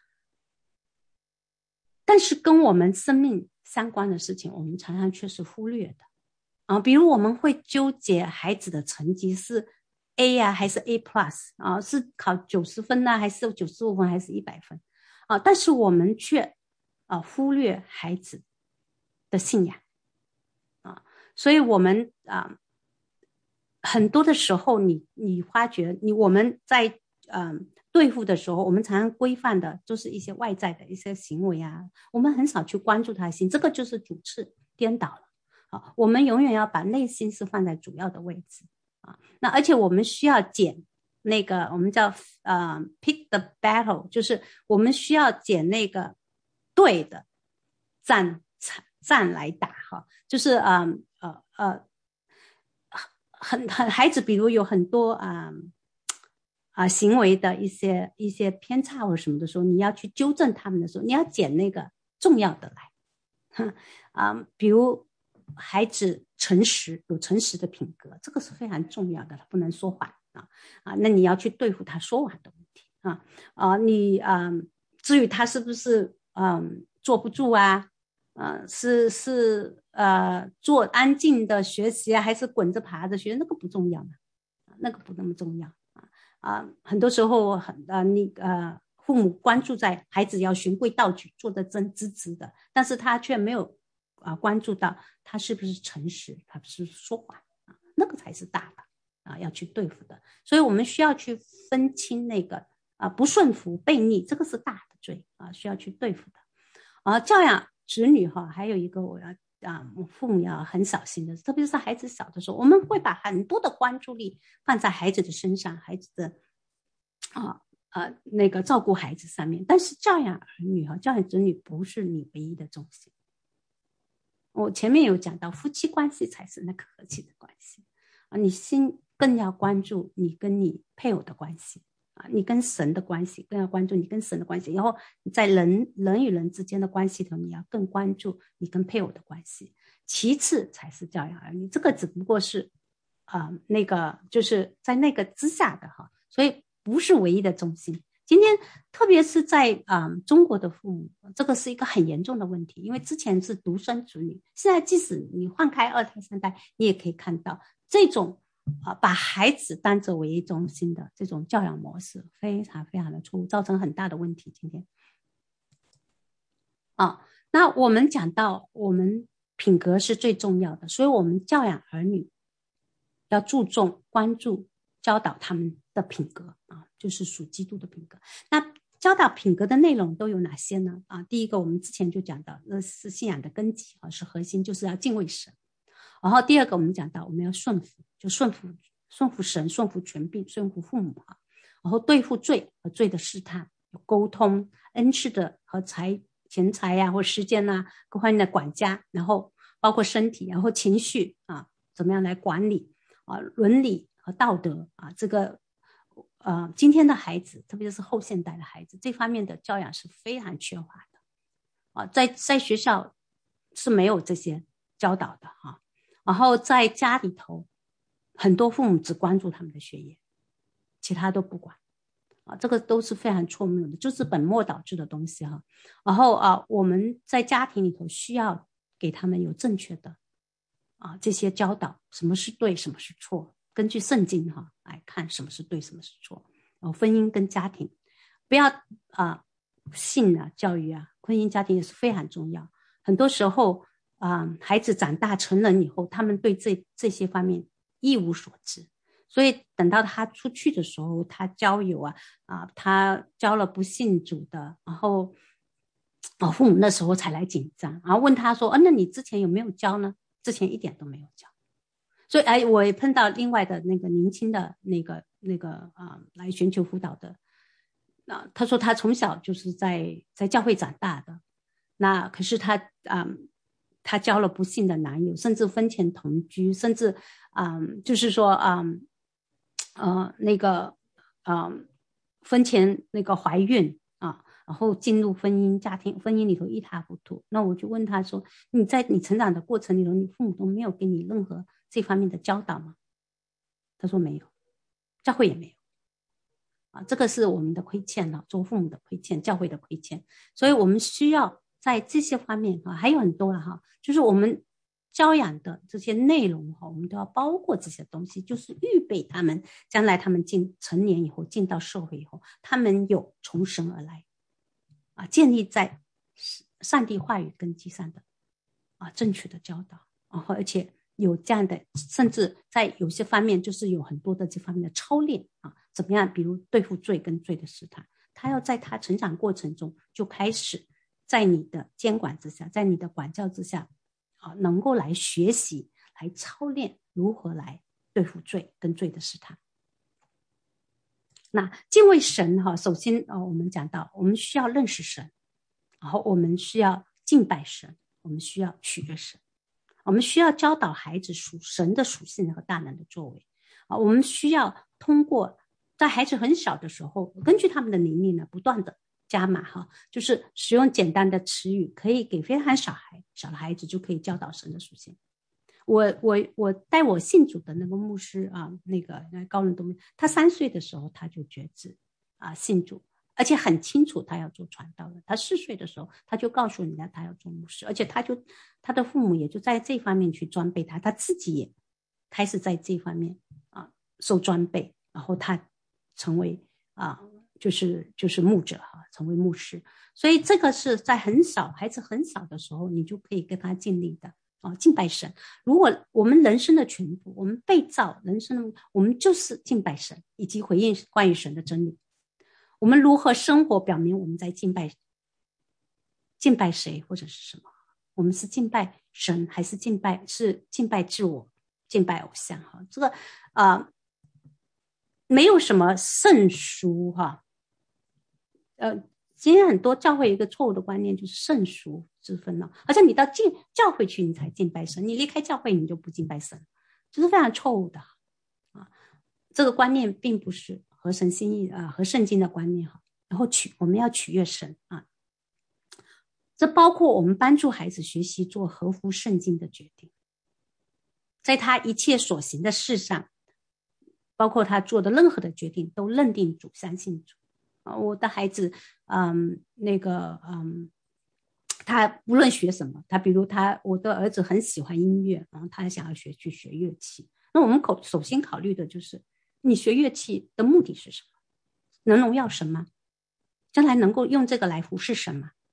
但是跟我们生命相关的事情，我们常常却是忽略的。啊，比如我们会纠结孩子的成绩是 A 呀、啊、还是 A plus 啊，是考九十分呢、啊、还是九十五分还是一百分啊？但是我们却啊忽略孩子的信仰啊，所以我们啊很多的时候你，你你发觉你我们在嗯对付的时候，我们常常规范的就是一些外在的一些行为啊，我们很少去关注他的心，这个就是主次颠倒了。啊，我们永远要把内心是放在主要的位置啊。那而且我们需要捡那个我们叫呃 pick the battle， 就是我们需要捡那个对的战战来打哈。就是呃呃呃很很孩子，比如有很多啊啊、呃、行为的一些一些偏差或什么的时候，你要去纠正他们的时候，你要捡那个重要的来啊、呃，比如。孩子诚实，有诚实的品格，这个是非常重要的，不能说谎啊啊！那你要去对付他说谎的问题啊啊！你啊、呃，至于他是不是嗯、呃、坐不住啊，呃是是呃做安静的学习啊，还是滚着爬着学，那个不重要嘛，那个不那么重要啊啊！很多时候很呃你呃父母关注在孩子要循规蹈矩，做得真直直的，但是他却没有。啊，关注到他是不是诚实，他是不是说谎啊，那个才是大的啊，要去对付的。所以我们需要去分清那个啊不顺服、悖逆，这个是大的罪啊，需要去对付的。啊，教养子女哈，还有一个我要啊，父母要很小心的，特别是孩子小的时候，我们会把很多的关注力放在孩子的身上，孩子的啊。呃，那个照顾孩子上面，但是教养儿女哈，教养子女不是你唯一的重心。我前面有讲到，夫妻关系才是那个和气的关系啊，你心更要关注你跟你配偶的关系啊，你跟神的关系更要关注你跟神的关系，然后你在人人与人之间的关系头，你要更关注你跟配偶的关系，其次才是教养儿女，这个只不过是啊、呃、那个就是在那个之下的哈，所以不是唯一的中心。今天特别是在啊、呃、中国的父母，这个是一个很严重的问题，因为之前是独生子女，现在即使你换开二胎三胎，你也可以看到这种啊、呃、把孩子当作唯一中心的这种教养模式非常非常的错误，造成很大的问题。今天啊，那我们讲到我们品格是最重要的，所以我们教养儿女要注重关注教导他们的品格啊，就是属基督的品格。那教导品格的内容都有哪些呢？啊，第一个我们之前就讲到，那是信仰的根基啊，是核心，就是要敬畏神。然后第二个我们讲到，我们要顺服，就顺服顺服神，顺服权柄，顺服父母啊。然后对付罪和罪的试探，有沟通、恩赐的和财钱财呀、啊、或时间呐、啊、各方面的管家，然后包括身体，然后情绪啊，怎么样来管理啊，伦理和道德啊，这个呃，今天的孩子，特别是后现代的孩子，这方面的教养是非常缺乏的啊，在在学校是没有这些教导的哈、啊，然后在家里头，很多父母只关注他们的学业，其他都不管啊，这个都是非常错误的，就是本末倒置的东西哈、啊。然后啊，我们在家庭里头需要给他们有正确的啊这些教导，什么是对，什么是错。根据圣经哈、啊、来看什么是对，什么是错。哦，婚姻跟家庭，不要啊性啊教育啊，婚姻家庭也是非常重要。很多时候啊，孩子长大成人以后，他们对这这些方面一无所知，所以等到他出去的时候，他交友啊啊，他交了不信主的，然后啊父母那时候才来紧张，然后问他说，啊，那你之前有没有交呢？之前一点都没有交。所以哎，我也碰到另外的那个年轻的那个那个啊、呃，来寻求辅导的那他说他从小就是在在教会长大的，那可是他啊、嗯，他交了不幸的男友，甚至婚前同居，甚至嗯，就是说嗯呃那个嗯婚前那个怀孕啊，然后进入婚姻家庭，婚姻里头一塌糊涂。那我就问他说，你在你成长的过程里头，你父母都没有给你任何这方面的教导吗？他说没有，教会也没有。啊，这个是我们的亏欠了，做父母的亏欠，教会的亏欠，所以我们需要在这些方面啊，还有很多了哈，就是我们教养的这些内容哈，我们都要包括这些东西，就是预备他们将来他们进成年以后，进到社会以后，他们有从神而来啊，建立在上帝话语根基上的啊正确的教导，然后而且有这样的，甚至在有些方面就是有很多的这方面的操练啊，怎么样？比如对付罪跟罪的试探，他要在他成长过程中就开始在你的监管之下，在你的管教之下啊，能够来学习，来操练如何来对付罪跟罪的试探。那敬畏神哈，首先呃，我们讲到我们需要认识神，然后我们需要敬拜神，我们需要取悦神。我们需要教导孩子属神的属性和大能的作为啊，我们需要通过在孩子很小的时候，根据他们的年龄呢，不断的加码哈，就是使用简单的词语，可以给非常小孩小的孩子就可以教导神的属性。我我我带我信主的那个牧师啊，那个高伦东，他三岁的时候他就决志啊信主。而且很清楚他要做传道的，他四岁的时候他就告诉人家他要做牧师，而且他就他的父母也就在这方面去装备他，他自己也开始在这方面啊受装备，然后他成为啊就是就是牧者哈、啊，成为牧师。所以这个是在很少孩子很小的时候，你就可以跟他建立的啊敬拜神。如果我们人生的全部，我们被造人生的，我们就是敬拜神以及回应关于神的真理。我们如何生活，表明我们在敬拜敬拜谁或者是什么？我们是敬拜神，还是敬拜是敬拜自我、敬拜偶像？哈，这个啊、呃，没有什么圣俗哈。呃，今天很多教会有一个错误的观念，就是圣俗之分了，好像你到进教会去你才敬拜神，你离开教会你就不敬拜神，这是非常错误的啊。这个观念并不是合神心意啊，和圣经的观念哈。然后取我们要取悦神啊，这包括我们帮助孩子学习做合乎圣经的决定，在他一切所行的事上，包括他做的任何的决定，都认定主，相信主啊。我的孩子，嗯，那个，嗯，他无论学什么，他比如他，我的儿子很喜欢音乐，然后他想要学去学乐器，那我们口首先考虑的就是你学乐器的目的是什么？能荣耀神吗？将来能够用这个来服侍神吗？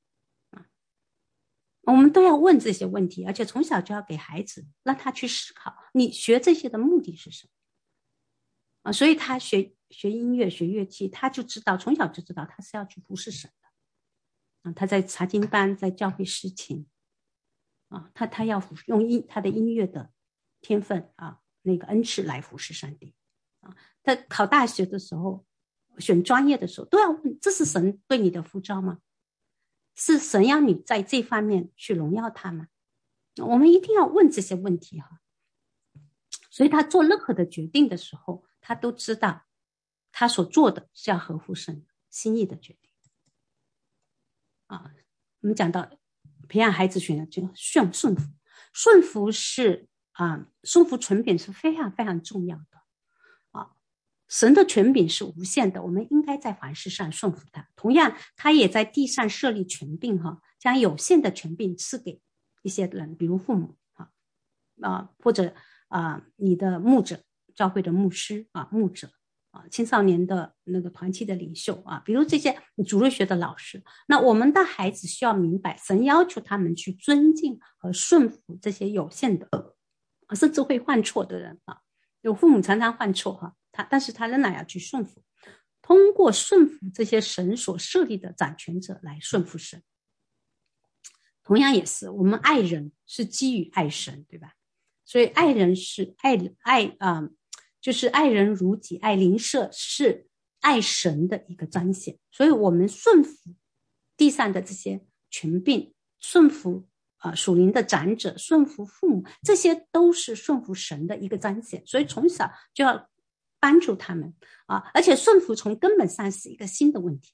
我们都要问这些问题，而且从小就要给孩子让他去思考，你学这些的目的是什么啊？所以他学学音乐、学乐器，他就知道从小就知道他是要去服侍神的啊。他在查经班，在教会侍琴啊，他他要用音他的音乐的天分啊，那个恩赐来服侍上帝啊。他考大学的时候，选专业的时候都要问：这是神对你的呼召吗？是神要你在这方面去荣耀他吗？我们一定要问这些问题哈。所以他做任何的决定的时候，他都知道他所做的是要合乎神心意的决定啊。我们讲到培养孩子选择就顺顺服，顺服是啊，顺服权柄是非常非常重要的啊。神的权柄是无限的，我们应该在凡事上顺服他。同样，他也在地上设立权柄哈，将有限的权柄赐给一些人，比如父母啊啊，或者啊你的牧者，教会的牧师啊，牧者啊，青少年的那个团体的领袖啊，比如这些主日学的老师。那我们的孩子需要明白，神要求他们去尊敬和顺服这些有限的，甚至会犯错的人啊。有父母常常犯错哈，他但是他仍然要去顺服，通过顺服这些神所设立的掌权者来顺服神。同样也是，我们爱人是基于爱神，对吧？所以爱人是爱爱啊、呃，就是爱人如己，爱邻舍是爱神的一个彰显。所以我们顺服地上的这些权柄，顺服啊、呃、属灵的长者，顺服父母，这些都是顺服神的一个彰显。所以从小就要帮助他们啊，而且顺服从根本上是一个新的问题，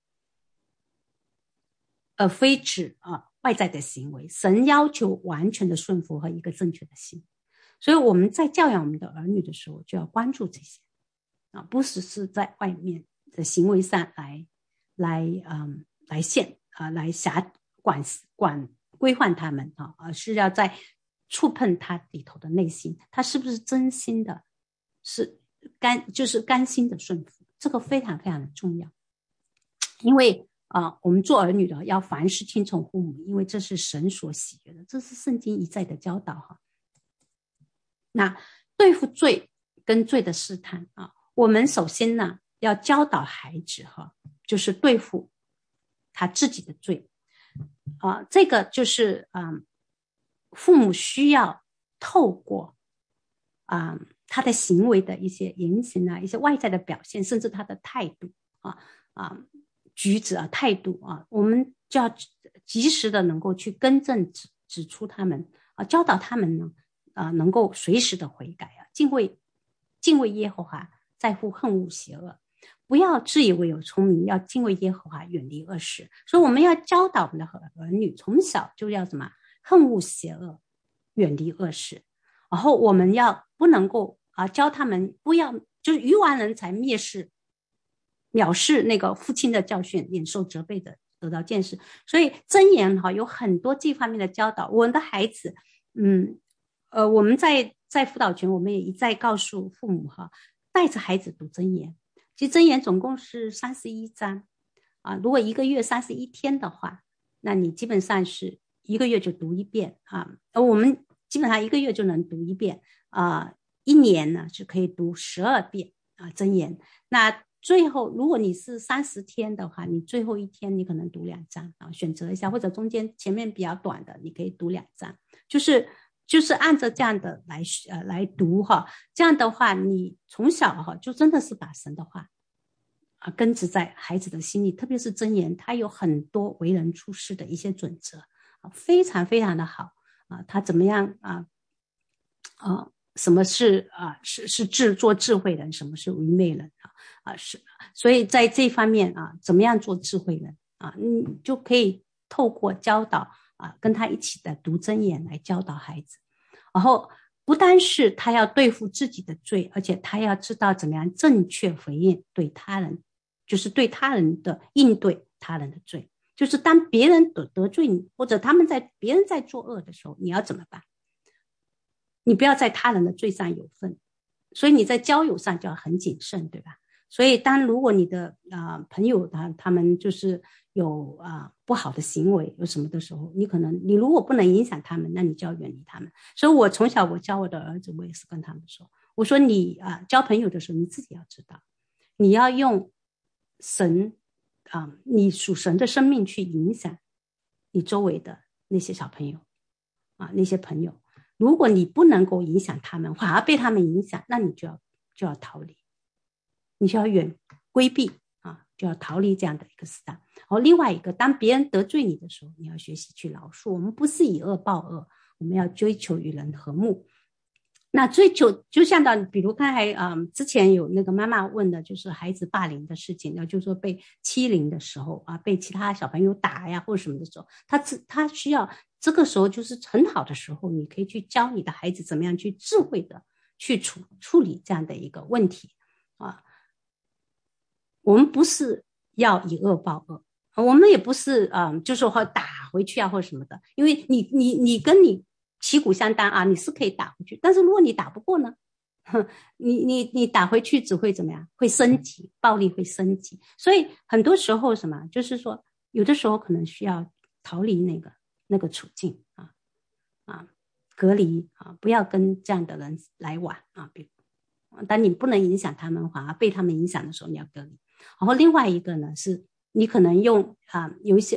而非指啊外在的行为。神要求完全的顺服和一个正确的心。所以我们在教养我们的儿女的时候，就要关注这些啊，不只是在外面的行为上来来嗯来限啊来辖管管规范他们啊，而是要在触碰他里头的内心，他是不是真心的，是甘就是甘心的顺服，这个非常非常的重要。因为啊、呃，我们做儿女的要凡事听从父母，因为这是神所喜悦的，这是圣经一再的教导哈。那对付罪跟罪的试探啊，我们首先呢要教导孩子哈，就是对付他自己的罪啊，这个就是嗯，父母需要透过啊他的行为的一些言行啊，一些外在的表现，甚至他的态度啊啊举止啊态度啊，我们就要及时的能够去更正指指出他们啊，教导他们呢。啊、呃，能够随时的悔改啊，敬畏敬畏耶和华，在乎恨恶邪恶，不要自以为有聪明，要敬畏耶和华，远离恶事。所以我们要教导我们的儿女，从小就要什么恨恶邪恶，远离恶事。然后我们要不能够啊教他们不要就是愚顽人才蔑视藐视那个父亲的教训，免受责备的得到见识。所以箴言哈有很多这方面的教导，我们的孩子嗯。呃，我们在在辅导群，我们也一再告诉父母哈，带着孩子读箴言。其实箴言总共是三十一章啊，如果一个月三十一天的话，那你基本上是一个月就读一遍啊。而我们基本上一个月就能读一遍啊，一年呢就可以读十二遍啊箴言。那最后，如果你是三十天的话，你最后一天你可能读两章啊，选择一下，或者中间前面比较短的，你可以读两章，就是。就是按照这样的来呃来读哈，这样的话你从小哈就真的是把神的话啊根植在孩子的心里，特别是箴言，它有很多为人处事的一些准则啊，非常非常的好啊，他怎么样啊啊什么是啊是是智做智慧人，什么是愚昧人啊啊是，所以在这方面啊，怎么样做智慧人啊，你就可以透过教导。啊，跟他一起的读箴言来教导孩子，然后不单是他要对付自己的罪，而且他要知道怎么样正确回应对他人，就是对他人的应对他人的罪，就是当别人得得罪你，或者他们在别人在作恶的时候，你要怎么办？你不要在他人的罪上有份，所以你在交友上就要很谨慎，对吧？所以当如果你的啊、呃、朋友他他们就是有啊、呃、不好的行为有什么的时候，你可能你如果不能影响他们，那你就要远离他们。所以我从小我教我的儿子，我也是跟他们说，我说你啊、呃、交朋友的时候你自己要知道，你要用神啊、呃、你属神的生命去影响你周围的那些小朋友啊那些朋友。如果你不能够影响他们，反而被他们影响，那你就要就要逃离。你就要远规避啊，就要逃离这样的一个死党。然后另外一个，当别人得罪你的时候，你要学习去饶恕。我们不是以恶报恶，我们要追求与人和睦。那追求就像到，比如刚才啊、嗯，之前有那个妈妈问的，就是孩子霸凌的事情，那就是说被欺凌的时候啊，被其他小朋友打呀或者什么的时候，他他需要这个时候就是很好的时候，你可以去教你的孩子怎么样去智慧的去处处理这样的一个问题啊。我们不是要以恶报恶，我们也不是嗯，就是说打回去啊或者什么的，因为你你你跟你旗鼓相当啊，你是可以打回去，但是如果你打不过呢，你你你打回去只会怎么样？会升级，暴力会升级。所以很多时候什么，就是说有的时候可能需要逃离那个那个处境啊啊，隔离啊，不要跟这样的人来往啊。比如，当你不能影响他们，反而被他们影响的时候，你要隔离。然后另外一个呢，是你可能用啊有一些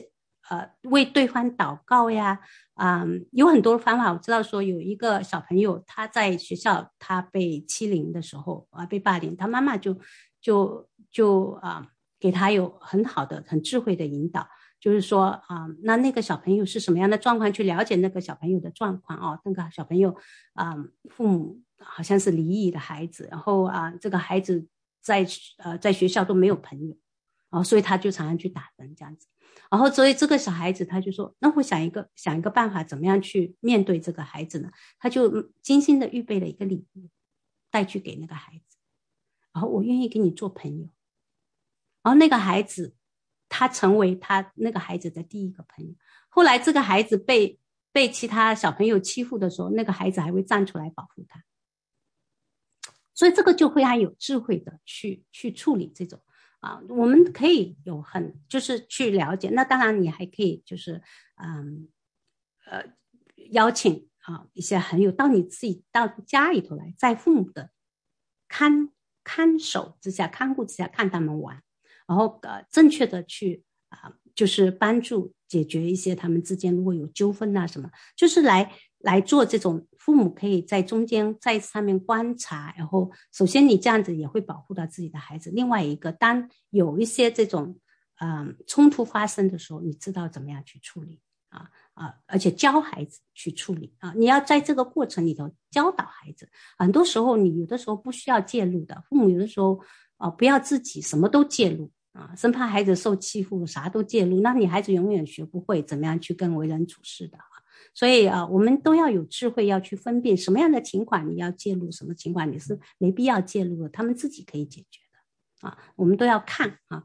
呃为对方祷告呀，嗯，有很多方法。我知道说有一个小朋友他在学校他被欺凌的时候啊，被霸凌，他妈妈就就就啊给他有很好的很智慧的引导。就是说啊、那那个小朋友是什么样的状况，去了解那个小朋友的状况哦。那个小朋友啊、父母好像是离异的孩子，然后啊，这个孩子在呃在学校都没有朋友，哦，所以他就常常去打人这样子。然后所以这个小孩子他就说，那我想一个想一个办法，怎么样去面对这个孩子呢？他就精心的预备了一个礼物带去给那个孩子，然后我愿意跟你做朋友。然后那个孩子他成为他那个孩子的第一个朋友。后来这个孩子被被其他小朋友欺负的时候，那个孩子还会站出来保护他。所以这个就会他有智慧的去去处理这种啊，我们可以有很就是去了解。那当然你还可以就是嗯呃邀请啊一些很有到你自己到家里头来，在父母的看看守之下看护之下看他们玩，然后呃正确的去啊、呃、就是帮助解决一些他们之间如果有纠纷啊什么，就是来来做这种父母可以在中间在上面观察。然后首先你这样子也会保护到自己的孩子，另外一个当有一些这种嗯冲突发生的时候，你知道怎么样去处理啊啊，而且教孩子去处理啊，你要在这个过程里头教导孩子。很多时候你有的时候不需要介入的，父母有的时候啊不要自己什么都介入啊，生怕孩子受欺负啥都介入，那你孩子永远学不会怎么样去跟为人处事的。所以啊，我们都要有智慧，要去分辨什么样的情况你要介入，什么情况你是没必要介入的，他们自己可以解决的啊，我们都要看啊。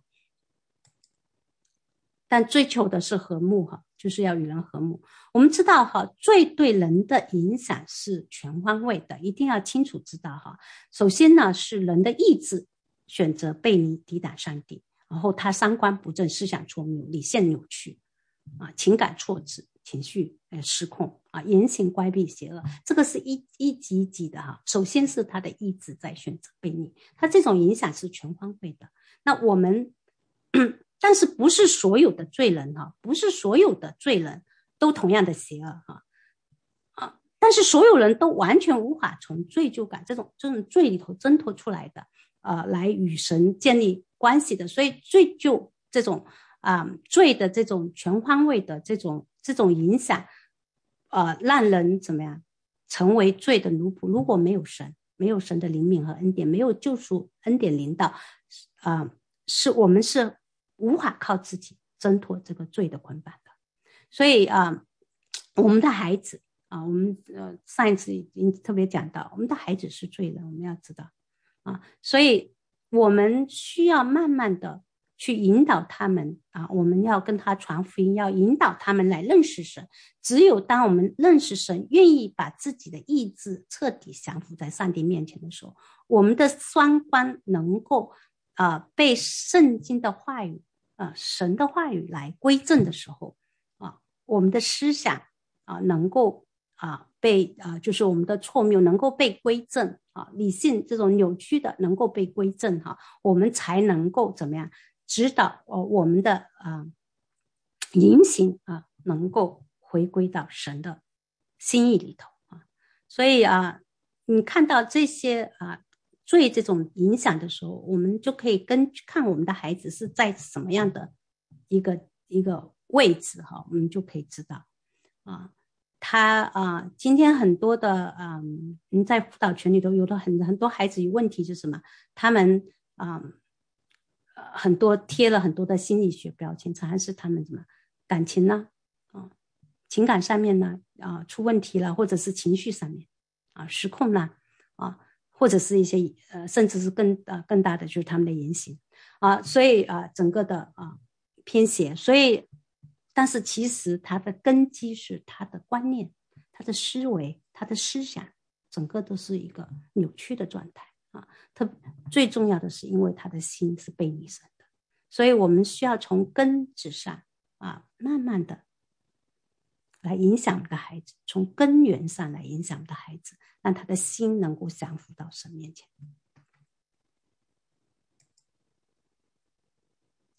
但追求的是和睦哈，就是要与人和睦。我们知道哈，罪对人的影响是全方位的，一定要清楚知道哈。首先呢，是人的意志选择背离抵挡上帝，然后他三观不正，思想错谬，理性扭曲啊，情感错置，情绪呃失控啊，言行乖僻邪恶，这个是一一级一级的哈。首先是他的意志在选择背逆，他这种影响是全方位的。那我们但是不是所有的罪人哈，不是所有的罪人都同样的邪恶哈啊，但是所有人都完全无法从罪疚感这种这种罪里头挣脱出来的，呃，来与神建立关系的。所以罪疚这种啊、呃、罪的这种全方位的这种这种影响，呃，让人怎么样成为罪的奴仆？如果没有神，没有神的灵敏和恩典，没有救赎恩典临到，啊、呃，是我们是无法靠自己挣脱这个罪的捆绑的。所以啊、呃，我们的孩子啊，我们呃上一次已经特别讲到，我们的孩子是罪人，我们要知道啊，所以我们需要慢慢的去引导他们啊，我们要跟他传福音，要引导他们来认识神。只有当我们认识神，愿意把自己的意志彻底降服在上帝面前的时候，我们的三观能够啊、呃、被圣经的话语啊、呃、神的话语来归正的时候啊，我们的思想啊、呃、能够啊被啊、呃、就是我们的错谬能够被归正啊，理性这种扭曲的能够被归正哈、啊，我们才能够怎么样指导呃我们的啊、呃、言行啊能够回归到神的心意里头啊。所以啊，你看到这些啊罪这种影响的时候，我们就可以跟看我们的孩子是在什么样的一个一个位置哈，我们就可以知道啊。他啊，今天很多的嗯，你在辅导群里头有的很很多孩子有问题是什么？他们啊，呃，很多贴了很多的心理学标签，常常是他们什么感情呢啊，情感上面呢啊出问题了，或者是情绪上面啊失控了啊，或者是一些呃，甚至是更呃更大的就是他们的言行啊，所以啊整个的啊偏斜，所以。但是其实它的根基是他的观念、他的思维、他的思想，整个都是一个扭曲的状态啊。他最重要的是，因为他的心是被你神的，所以我们需要从根子上啊，慢慢的来影响我们的孩子，从根源上来影响我们的孩子，让他的心能够降服到神面前。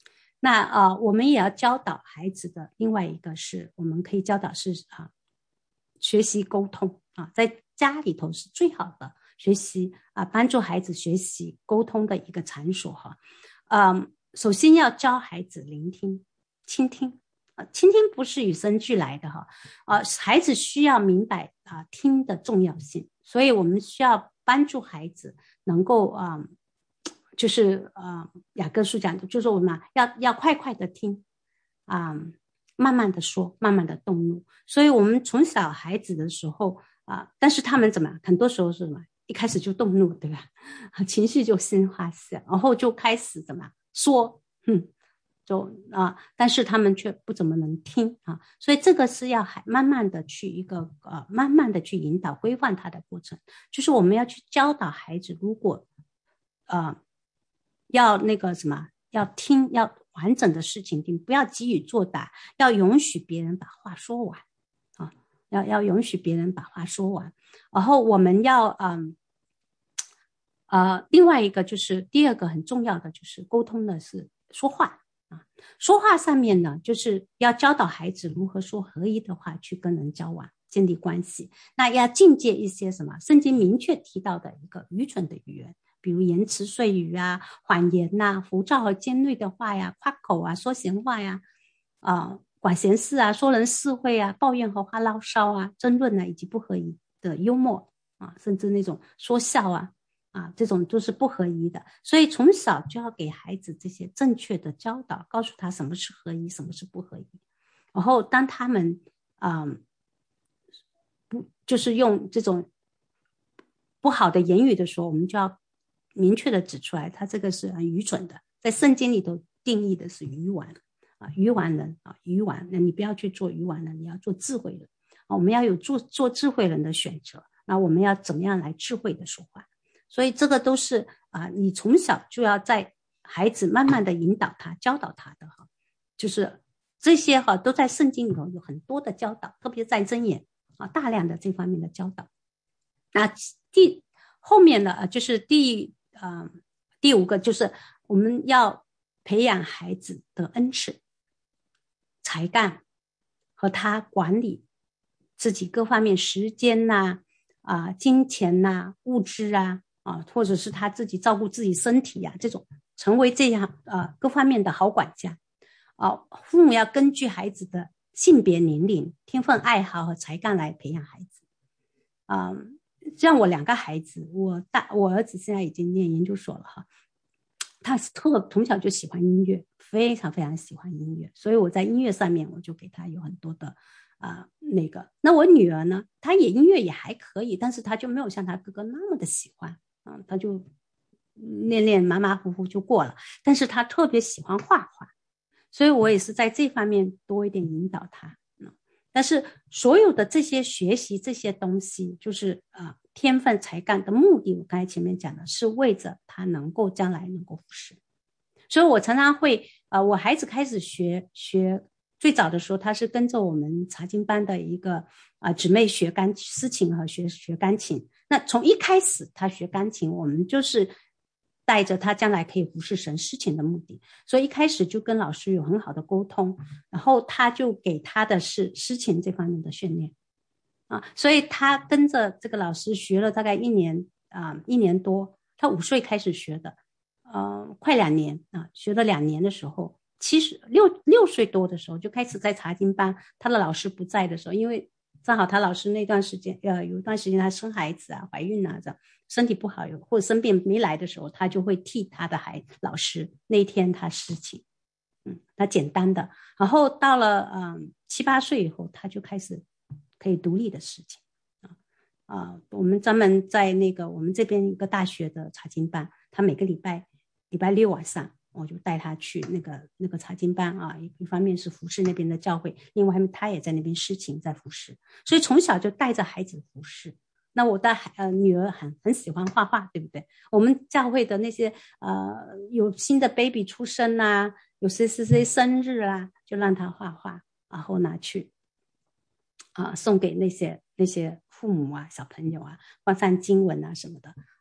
那呃，我们也要教导孩子的另外一个是，我们可以教导是啊，学习沟通啊，在家里头是最好的学习啊，帮助孩子学习沟通的一个场所哈。嗯，首先要教孩子聆听、倾听啊，倾听不是与生俱来的哈啊，孩子需要明白啊听的重要性，所以我们需要帮助孩子能够啊。就是呃，雅各书讲的，就是我们要要快快的听，啊、呃，慢慢的说，慢慢的动怒。所以我们从小孩子的时候啊、呃，但是他们怎么，很多时候是什么，一开始就动怒，对吧？情绪就先发泄，然后就开始怎么说，嗯，就啊、呃，但是他们却不怎么能听啊，所以这个是要还慢慢的去一个呃，慢慢的去引导规范他的过程，就是我们要去教导孩子，如果呃。要那个什么，要听，要完整的事情听，不要急于作答，要允许别人把话说完啊，要要允许别人把话说完。然后我们要嗯呃，另外一个就是第二个很重要的就是沟通的是说话啊，说话上面呢，就是要教导孩子如何说合一的话去跟人交往。建立关系，那要禁戒一些什么？圣经明确提到的一个愚蠢的语言，比如言辞碎语啊、谎言呐、啊、浮躁和尖锐的话呀、夸口啊、说闲话呀、啊、呃、管闲事啊、说人是非啊、抱怨和话唠骚啊、争论啊，以及不合宜的幽默啊，甚至那种说笑啊啊，这种都是不合宜的。所以从小就要给孩子这些正确的教导，告诉他什么是合宜，什么是不合宜。然后当他们啊、呃，不就是用这种不好的言语的时候，我们就要明确的指出来，他这个是很愚蠢的，在圣经里头定义的是愚顽啊，愚顽人啊，愚顽。那你不要去做愚顽人，你要做智慧人啊。我们要有做做智慧人的选择。那我们要怎么样来智慧的说话？所以这个都是啊，你从小就要在孩子慢慢的引导他、教导他的哈，就是这些哈都在圣经里头有很多的教导，特别在箴言啊，大量的这方面的教导。那第后面的就是第呃第五个就是我们要培养孩子的恩赐、才干和他管理自己各方面时间呐、啊、呃、金钱呐、啊、物质啊啊，或者是他自己照顾自己身体呀、啊，这种成为这样呃各方面的好管家啊。父母要根据孩子的性别、年龄、天分、爱好和才干来培养孩子啊。呃像我两个孩子，我大我儿子现在已经念研究所了哈，他是特从小就喜欢音乐，非常非常喜欢音乐，所以我在音乐上面我就给他有很多的啊、呃、那个。那我女儿呢，她也音乐也还可以，但是她就没有像她哥哥那么的喜欢啊、呃，她就练练马马虎虎就过了，但是她特别喜欢画画，所以我也是在这方面多一点引导她。但是所有的这些学习这些东西，就是呃天分才干的目的，我刚才前面讲的是为着他能够将来能够服侍。所以我常常会呃我孩子开始学学最早的时候，他是跟着我们查经班的一个啊、呃、姊妹学钢丝琴和学学钢琴。那从一开始他学钢琴，我们就是带着他将来可以服侍神事情的目的，所以一开始就跟老师有很好的沟通，然后他就给他的是诗琴这方面的训练啊，所以他跟着这个老师学了大概一年啊，一年多，他五岁开始学的，呃，快两年啊，学了两年的时候，七十六六岁多的时候就开始在查经班，他的老师不在的时候，因为正好他老师那段时间，呃，有一段时间他生孩子啊、怀孕啊这样。身体不好或者生病没来的时候，他就会替他的孩老师那天他事情，嗯，他简单的，然后到了嗯七八岁以后，他就开始可以独立的事情啊啊，我们专门在那个我们这边一个大学的查经班，他每个礼拜礼拜六晚上，我就带他去那个那个查经班啊，一方面是服侍那边的教会，另外他也在那边事情在服侍，所以从小就带着孩子服侍。那我的呃女儿很很喜欢画画，对不对？我们教会的那些呃有新的 baby 出生啊，有谁谁谁生日啊，就让她画画，然后拿去啊、呃、送给那些那些父母啊、小朋友啊，放上经文啊什么的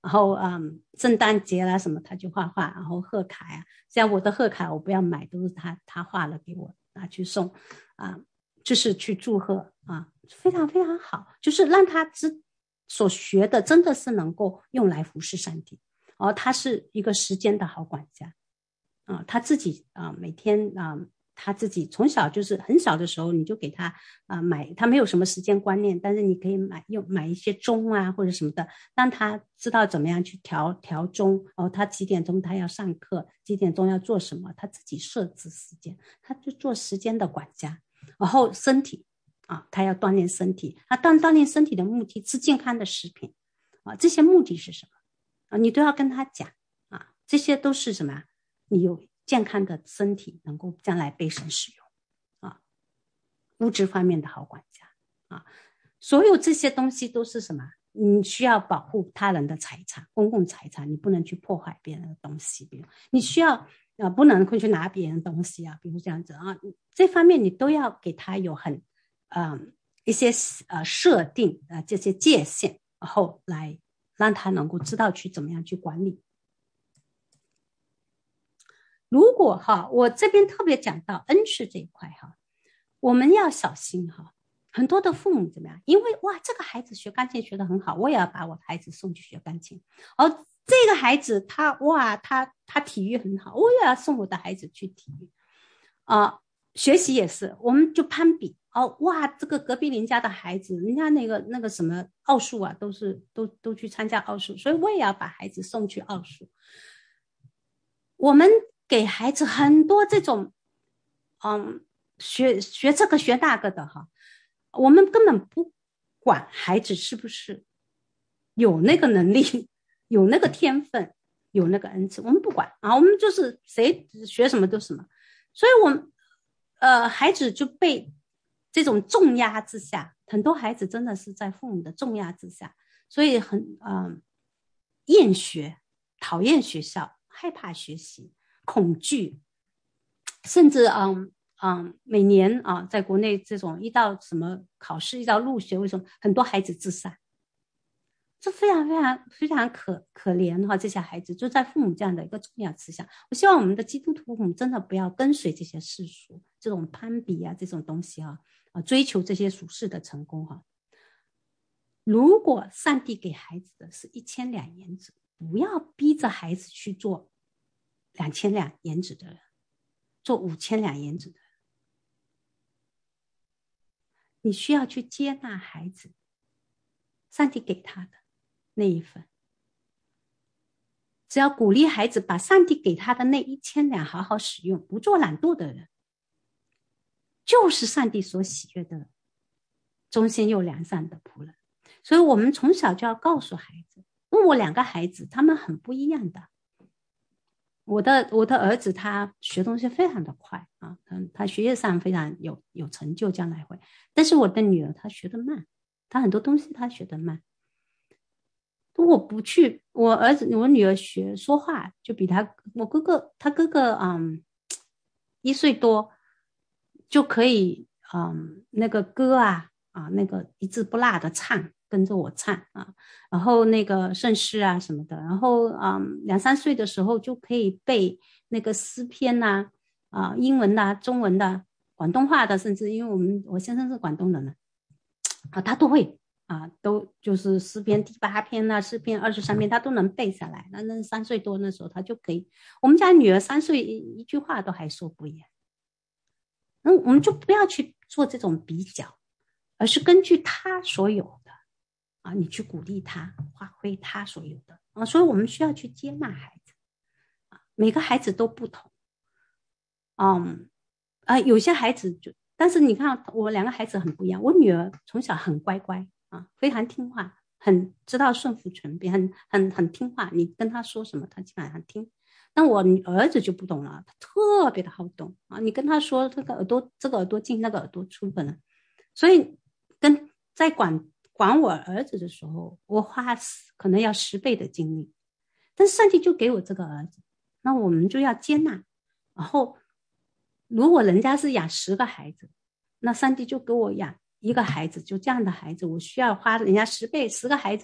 然后嗯，圣诞节啦什么他就画画，然后贺卡呀，像我的贺卡我不要买，都是他他画了给我拿去送啊，就是去祝贺啊，非常非常好，就是让他知所学的真的是能够用来服侍上帝，哦，他是一个时间的好管家啊，他自己啊每天啊。他自己从小就是很小的时候，你就给他啊、呃、买，他没有什么时间观念，但是你可以买用买一些钟啊或者什么的，让他知道怎么样去调调钟。哦，他几点钟他要上课，几点钟要做什么，他自己设置时间，他就做时间的管家。然后身体啊，他要锻炼身体，他锻锻炼身体的目的，吃健康的食品啊，这些目的是什么啊？你都要跟他讲啊，这些都是什么？你有健康的身体能够将来被神使用啊，物质方面的好管家啊，所有这些东西都是什么？你需要保护他人的财产，公共财产，你不能去破坏别人的东西，比如你需要啊，不能会去拿别人的东西啊，比如这样子啊，这方面你都要给他有很嗯一些呃设定啊、呃、这些界限，然后来让他能够知道去怎么样去管理。如果哈，我这边特别讲到恩赐这一块哈，我们要小心哈。很多的父母怎么样？因为哇，这个孩子学钢琴学得很好，我也要把我的孩子送去学钢琴。而这个孩子他哇，他他体育很好，我也要送我的孩子去体育。啊、呃，学习也是，我们就攀比哦，哇，这个隔壁邻家的孩子，人家那个那个什么奥数啊，都是都都去参加奥数，所以我也要把孩子送去奥数。我们给孩子很多这种，嗯，学学这个学那个的哈，我们根本不管孩子是不是有那个能力，有那个天分，有那个恩赐，我们不管啊，我们就是谁学什么都什么，所以我们呃孩子就被这种重压之下，很多孩子真的是在父母的重压之下，所以很嗯、呃、厌学，讨厌学校。害怕学习，恐惧，甚至嗯嗯，每年啊，在国内这种一到什么考试，一到入学，为什么很多孩子自杀？这非常非常非常可可怜哈，这些孩子就在父母这样的一个重要思想。我希望我们的基督徒父母真的不要跟随这些世俗这种攀比啊这种东西啊啊，追求这些俗世的成功哈。如果上帝给孩子的是一千两银子，不要逼着孩子去做两千两银子的人，做五千两银子的人。你需要去接纳孩子，上帝给他的那一份。只要鼓励孩子把上帝给他的那一千两好好使用，不做懒惰的人，就是上帝所喜悦的忠心又良善的仆人。所以我们从小就要告诉孩子，我两个孩子他们很不一样的。我的我的儿子他学东西非常的快啊，他学业上非常有有成就，将来会。但是我的女儿她学得慢，她很多东西她学得慢。我不去，我儿子我女儿学说话就比他我哥哥他哥哥嗯一岁多就可以嗯那个歌啊啊那个一字不落的唱，跟着我唱啊，然后那个圣诗啊什么的，然后嗯两三岁的时候就可以背那个诗篇呐 啊, 啊英文的、啊、中文的、广东话的，甚至因为我们我先生是广东人呢啊，他都会。啊，都就是诗篇第八篇呐、啊，诗篇二十三篇，他都能背下来。那那三岁多那时候他就可以。我们家女儿三岁一一句话都还说不严。那我们就不要去做这种比较，而是根据他所有的啊，你去鼓励他发挥他所有的啊。所以我们需要去接纳孩子啊，每个孩子都不同。嗯啊，有些孩子就，但是你看我两个孩子很不一样。我女儿从小很乖乖。啊，非常听话，很知道顺服权柄，很很很听话。你跟他说什么，他基本上听。但我儿子就不懂了，他特别的好动啊！你跟他说这个耳朵，这个耳朵进，那个耳朵出的呢。所以跟在管管我儿子的时候，我花可能要十倍的精力。但是上帝就给我这个儿子，那我们就要接纳。然后，如果人家是养十个孩子，那上帝就给我养一个孩子，就这样的孩子，我需要花人家十倍，十个孩子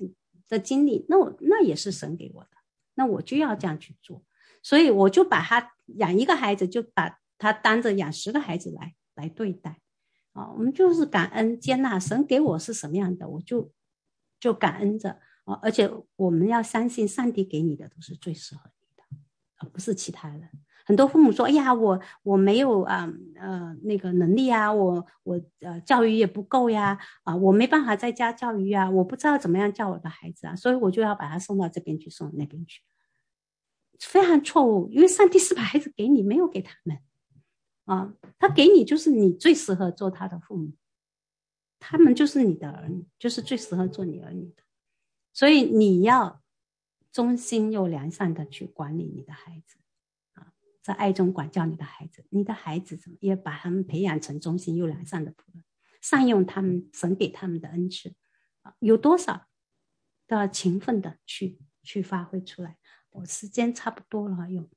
的经历，那我那也是神给我的，那我就要这样去做。所以我就把他养一个孩子，就把他当着养十个孩子来来对待啊。我们就是感恩接纳神给我是什么样的，我就就感恩着啊。而且我们要相信上帝给你的都是最适合你的，而不是其他人。很多父母说：“哎呀，我我没有啊呃那个能力啊，我我呃教育也不够呀，啊我没办法在家教育啊，我不知道怎么样教我的孩子啊，所以我就要把他送到这边去，送到那边去。”非常错误，因为上帝是把孩子给你，没有给他们啊，他给你就是你最适合做他的父母，他们就是你的儿女，就是最适合做你儿女的。所以你要忠心又良善的去管理你的孩子啊，在爱中管教你的孩子，你的孩子怎么也把他们培养成忠心又良善的仆人，善用他们神给他们的恩赐啊，有多少都要勤奋的去去发挥出来。我时间差不多了又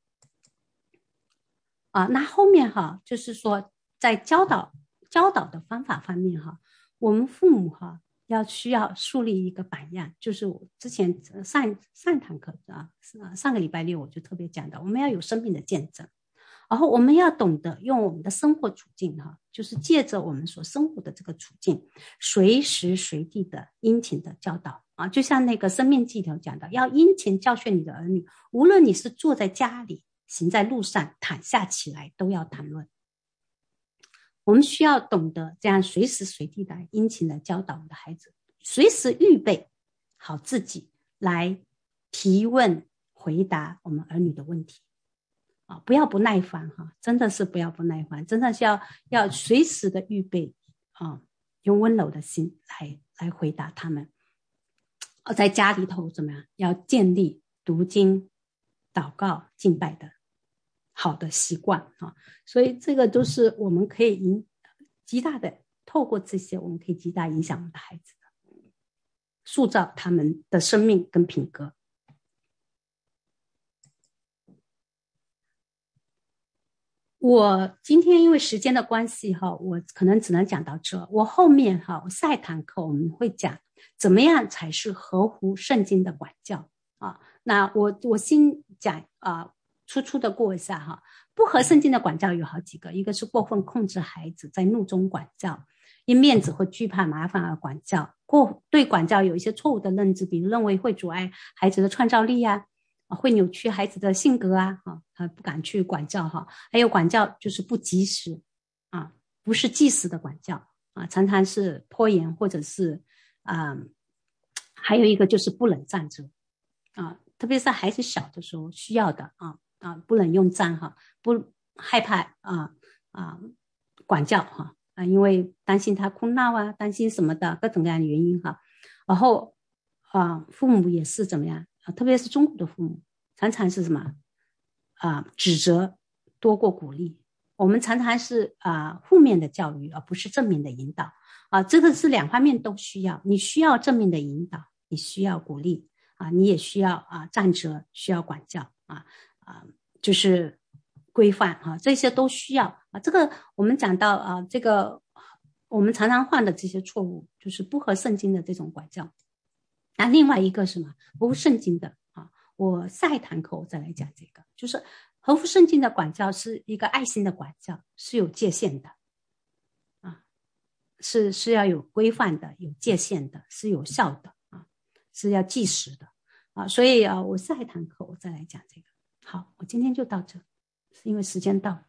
啊，那后面哈，就是说在教导教导的方法方面哈，我们父母哈要需要树立一个榜样，就是我之前上上堂课啊，上个礼拜六我就特别讲到，我们要有生命的见证，然后我们要懂得用我们的生活处境哈，就是借着我们所生活的这个处境，随时随地的殷勤的教导啊，就像那个生命记里头讲的，要殷勤教训你的儿女，无论你是坐在家里，行在路上，躺下起来，都要谈论。我们需要懂得这样随时随地的殷勤的教导我们的孩子，随时预备好自己来提问回答我们儿女的问题啊，不要不耐烦哈，真的是不要不耐烦，真的是要要随时的预备啊，用温柔的心来来回答他们。在家里头怎么样？要建立读经、祷告、敬拜的好的习惯啊，所以这个都是我们可以影极大的透过这些，我们可以极大影响我们的孩子的，塑造他们的生命跟品格。我今天因为时间的关系哈，我可能只能讲到这。我后面哈，我下一堂课我们会讲怎么样才是合乎圣经的管教啊。那我我先讲啊，粗粗的过一下哈。不合圣经的管教有好几个，一个是过分控制孩子，在怒中管教，因面子或惧怕麻烦而管教，过对管教有一些错误的认知，比如认为会阻碍孩子的创造力啊。会扭曲孩子的性格啊，啊，不敢去管教哈。还有管教就是不及时啊，不是即时的管教啊，常常是拖延或者是啊，还有一个就是不冷战着啊，特别是孩子小的时候需要的啊啊，不能用战哈，不害怕啊啊管教哈啊，因为担心他哭闹啊，担心什么的各种各样的原因哈。然后啊，父母也是怎么样？特别是中国的父母常常是什么啊，指责多过鼓励，我们常常是啊负面的教育，而不是正面的引导啊，这个是两方面都需要，你需要正面的引导，你需要鼓励啊，你也需要啊站责，需要管教啊啊，就是规范啊，这些都需要啊。这个我们讲到啊，这个我们常常犯的这些错误，就是不合圣经的这种管教。那另外一个是什么？合乎圣经的啊，我下一堂课我再来讲这个，就是合乎圣经的管教是一个爱心的管教，是有界限的啊，是是要有规范的，有界限的，是有效的啊，是要计时的啊，所以啊，我下一堂课我再来讲这个。好，我今天就到这，是因为时间到了。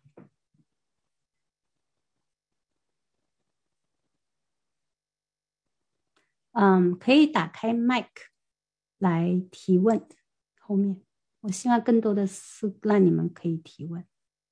嗯，可以打开麦克来提问。后面我希望更多的是让你们可以提问。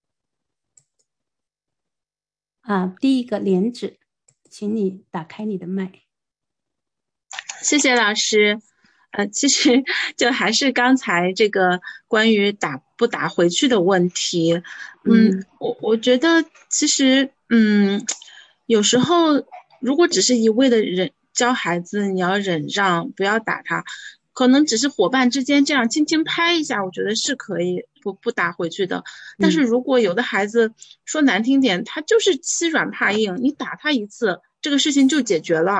啊，第一个莲子，请你打开你的麦。 谢谢老师。呃，其实就还是刚才这个关于打不打回去的问题。嗯，嗯我我觉得其实嗯，有时候如果只是一味的忍教孩子，你要忍让，不要打他，可能只是伙伴之间这样轻轻拍一下，我觉得是可以不不打回去的。但是如果有的孩子说难听点，他就是欺软怕硬，你打他一次，这个事情就解决了。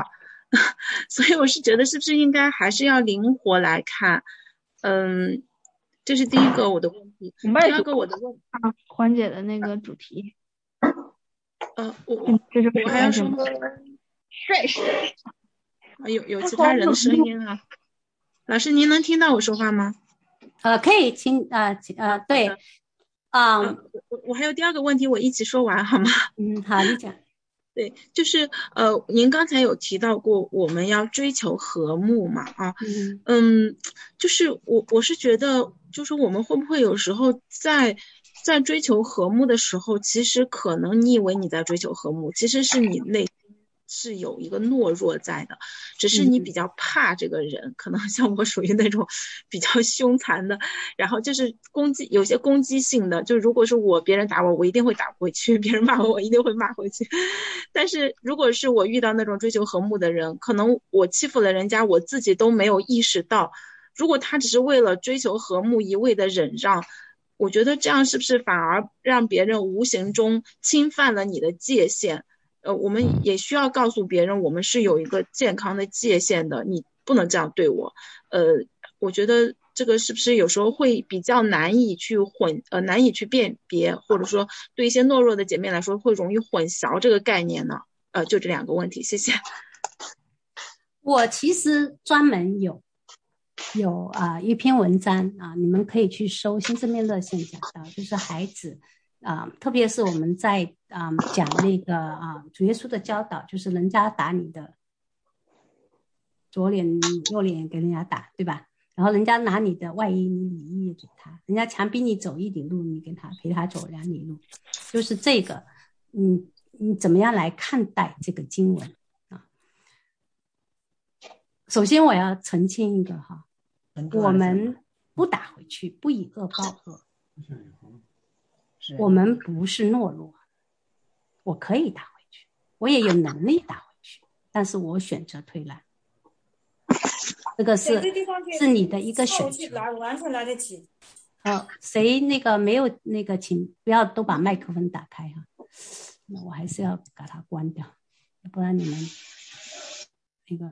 所以我是觉得是不是应该还是要灵活来看。嗯，这是第一个我的问题。第二个我的问题啊，缓解的那个主题。 呃，我我这是我还要说吗？ 帅是有有其他人的声音啊。老师，您能听到我说话吗？ 呃，可以听，呃呃，对，啊、 呃，我我还有第二个问题，我一起说完好吗？ 嗯，好，你讲。 对，就是呃，您刚才有提到过我们要追求和睦嘛，啊， 嗯嗯，就是我我是觉得，就是我们会不会有时候在在追求和睦的时候，其实可能你以为你在追求和睦，其实是你内心是有一个懦弱在的，只是你比嗯较怕这个人，可能像我属于那种比较凶残的，然后就是攻击，有些攻击性的，就如果是我别人打我，我一定会打回去；别人骂我，我一定会骂回去。但是如果是我遇到那种追求和睦的人，可能我欺负了人家，我自己都没有意识到。如果他只是为了追求和睦一味的忍让，我觉得这样是不是反而让别人无形中侵犯了你的界限？呃，我们也需要告诉别人，我们是有一个健康的界限的，你不能这样对我。呃，我觉得这个是不是有时候会比较难以去混，呃，难以去辨别，或者说对一些懦弱的姐妹来说会容易混淆这个概念呢？呃，就这两个问题，谢谢。 我其实专门有有啊、呃一篇文章啊、你们可以去搜新生命热线讲到，就是孩子啊、特别是我们在啊、讲那个啊、主耶稣的教导，就是人家打你的左脸右脸给人家打，对吧？然后人家拿你的外衣，你里衣也给他；人家强逼你走一里路，你给他陪他走两里路，就是这个。嗯，你怎么样来看待这个经文啊？首先我要澄清一个哈，我们不打回去，不以恶报恶，我们不是懦弱，我可以打回去，我也有能力打回去，但是我选择退让。这个是是你的一个选择。 完全来得及。 呃，谁那个没有那个，请不要都把麦克风打开哈。那我还是要把它关掉，不然你们那个。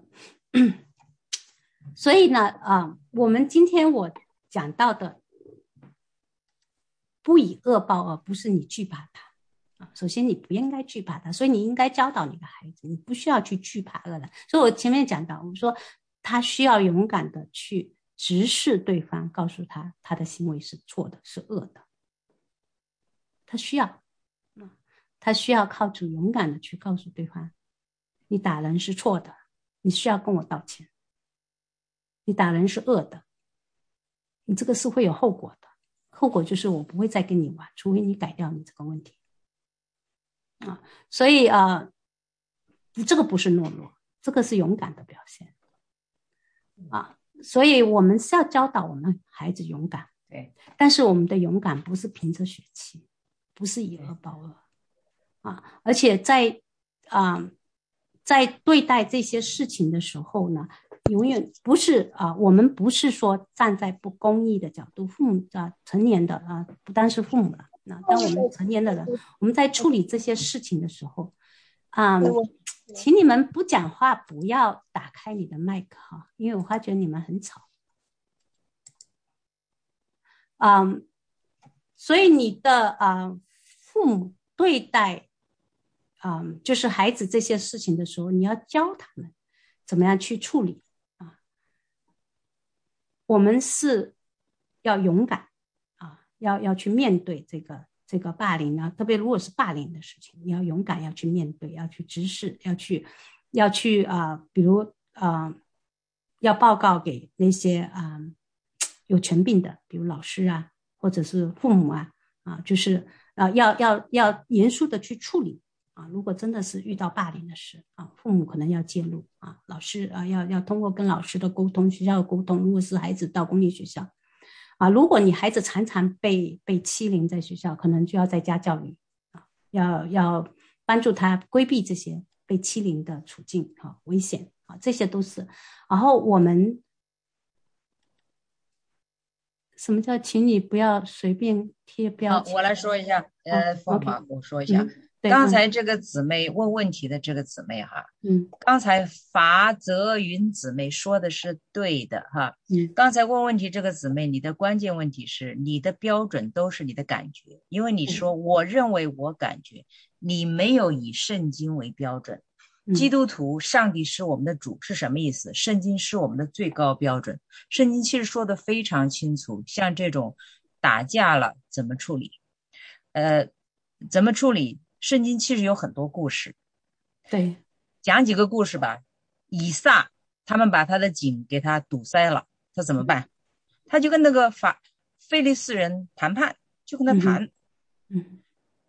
所以呢，啊，我们今天我讲到的，不以恶报恶，不是你惧怕他啊。首先你不应该惧怕他，所以你应该教导你的孩子，你不需要去惧怕恶人。所以我前面讲到，我说他需要勇敢的去直视对方，告诉他他的行为是错的，是恶的。他需要，他需要靠主勇敢的去告诉对方，你打人是错的，你需要跟我道歉。你打人是恶的，你这个是会有后果的，后果就是我不会再跟你玩，除非你改掉你这个问题啊。所以啊、呃，这个不是懦弱，这个是勇敢的表现啊。所以我们是要教导我们孩子勇敢，对，但是我们的勇敢不是凭着血气，不是以恶报恶啊。而且在啊、呃，在对待这些事情的时候呢，永远不是啊、呃，我们不是说站在不公义的角度，父母啊、呃，成年的啊、呃，不单是父母了，那当我们成年的人，我们在处理这些事情的时候，啊、呃，请你们不讲话，不要打开你的麦克哈，因为我发觉你们很吵。嗯，所以你的啊、呃、父母对待嗯就是孩子这些事情的时候，你要教他们怎么样去处理啊。我们是要勇敢啊，要要去面对这个这个霸凌呢，特别如果是霸凌的事情，你要勇敢要去面对，要去直视，要去要去啊、呃，比如啊、呃，要报告给那些啊、呃、有权柄的，比如老师啊，或者是父母啊啊，就是啊要要要严肃的去处理啊。如果真的是遇到霸凌的事啊，父母可能要介入啊，老师啊要要通过跟老师的沟通，学校的沟通。如果是孩子到公立学校。啊，如果你孩子常常被被欺凌在学校，可能就要在家教育啊，要要帮助他规避这些被欺凌的处境啊，危险啊，这些都是。然后我们什么叫请你不要随便贴标签？ 啊、我来说一下，呃，方法、 哦 okay. 我说一下、 嗯， 刚才这个姊妹问问题的这个姊妹哈， 嗯， 刚才法泽云姊妹说的是对的哈， 嗯， 刚才问问题这个姊妹，你的关键问题是你的标准都是你的感觉，因为你说我认为我感觉，你没有以圣经为标准。基督徒，上帝是我们的主是什么意思？圣经是我们的最高标准。圣经其实说的非常清楚，像这种打架了怎么处理，呃，怎么处理？圣经其实有很多故事， 对， 讲几个故事吧。以撒他们把他的井给他堵塞了，他怎么办？他就跟那个法非利士人谈判，就跟他谈。 嗯，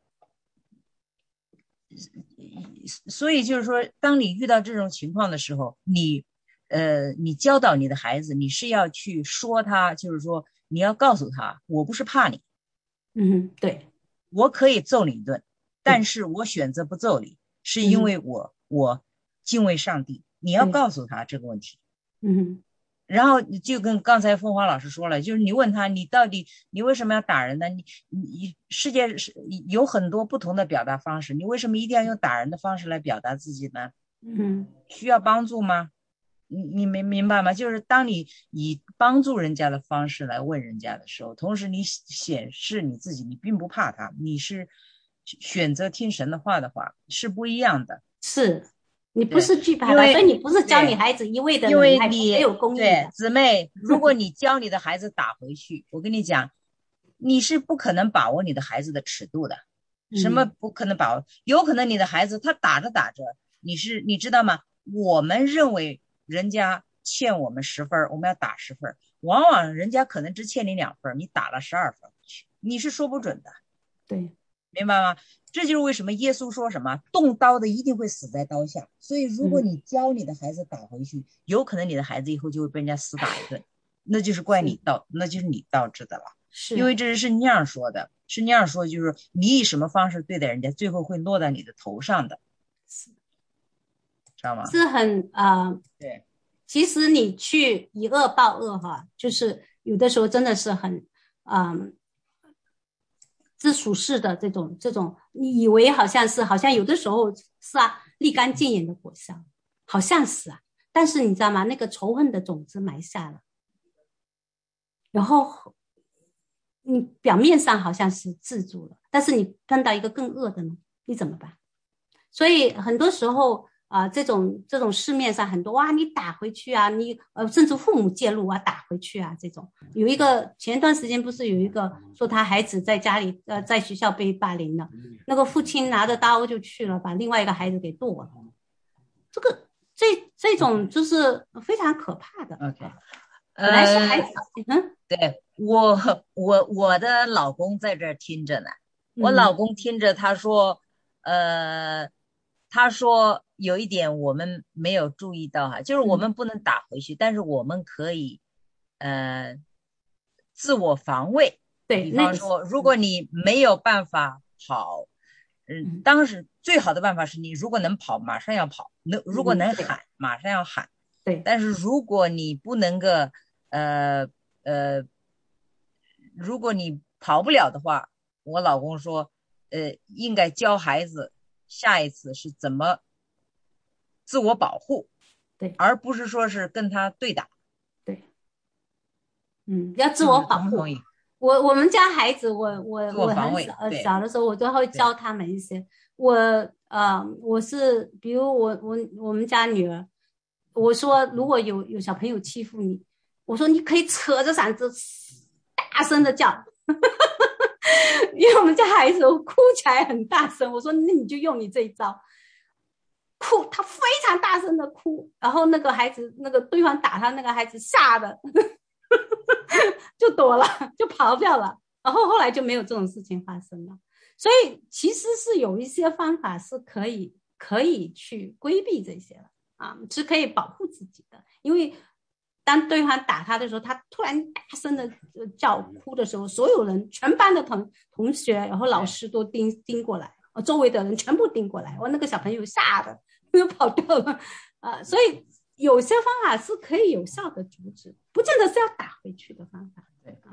所以就是说，当你遇到这种情况的时候，你呃，你教导你的孩子，你是要去说他，就是说你要告诉他，我不是怕你， 嗯，对， 我可以揍你一顿，但是我选择不揍你，是因为我、嗯、我敬畏上帝。你要告诉他这个问题。 嗯， 然后就跟刚才凤凰老师说了，就是你问他，你到底你为什么要打人呢？你你世界是有很多不同的表达方式，你为什么一定要用打人的方式来表达自己呢？ 嗯， 需要帮助吗？你你明明白吗？就是当你以帮助人家的方式来问人家的时候，同时你显示你自己，你并不怕他，你是选择听神的话的话，是不一样的。 是。你不是惧怕他，所以你不是教你孩子一味的因为你没有公义的。 对，姊妹，如果你教你的孩子打回去，我跟你讲，你是不可能把握你的孩子的尺度的。什么不可能把握？有可能你的孩子他打着打着，你是你知道吗？我们认为人家欠我们十分，我们要打十分，往往人家可能只欠你两分，你打了十二分，你是说不准的。 对， 明白吗？这就是为什么耶稣说什么动刀的一定会死在刀下。所以如果你教你的孩子打回去、嗯、有可能你的孩子以后就会被人家死打一顿，那就是怪你导，那就是你导致的了。 是， 因为这是那样说的，是那样说，就是你以什么方式对待人家，最后会落在你的头上的，知道吗？ 是很啊、呃， 对。 其实你去以恶报恶哈，就是有的时候真的是很啊。呃自属世的这种这种，你以为好像是好像有的时候是啊，立竿见影的果效，好像是啊，但是你知道吗？那个仇恨的种子埋下了，然后你表面上好像是制住了，但是你碰到一个更恶的呢，你怎么办？所以很多时候啊、呃，这种这种市面上很多哇，你打回去啊，你呃甚至父母介入啊，打回去啊，这种有一个前一段时间不是有一个说他孩子在家里呃在学校被霸凌了，那个父亲拿着刀就去了，把另外一个孩子给剁了，这个这这种就是非常可怕的。 OK， 本来是孩子， 呃、嗯，对我我我的老公在这儿听着呢，我老公听着他说，嗯、呃。他说有一点我们没有注意到哈，就是我们不能打回去，嗯、但是我们可以呃自我防卫。 对， 比方说，如果你没有办法跑，嗯，当时最好的办法是你如果能跑，马上要跑；能如果能喊，马上要喊。 对。 但是如果你不能够呃呃，如果你跑不了的话，我老公说，呃，应该教孩子。下一次是怎么自我保护， 对， 而不是说是跟他对打。 对，嗯，要自我保护。我我们家孩子，我我我很小呃小的时候，我都会教他们一些。我呃，我是比如我我我们家女儿，我说如果有有小朋友欺负你，我说你可以扯着嗓子大声的叫。因为我们家孩子哭起来很大声，我说那你就用你这一招，哭，他非常大声的哭，然后那个孩子，那个对方打他那个孩子吓得就躲了，就跑掉了，然后后来就没有这种事情发生了。所以其实是有一些方法是可以可以去规避这些的啊，是可以保护自己的，因为。当对方打他的时候，他突然大声的叫哭的时候，所有人全班的同同学，然后老师都盯盯过来，周围的人全部盯过来，我那个小朋友吓得就跑掉了啊、呃！所以有些方法是可以有效的阻止，不见得是要打回去的方法。对啊，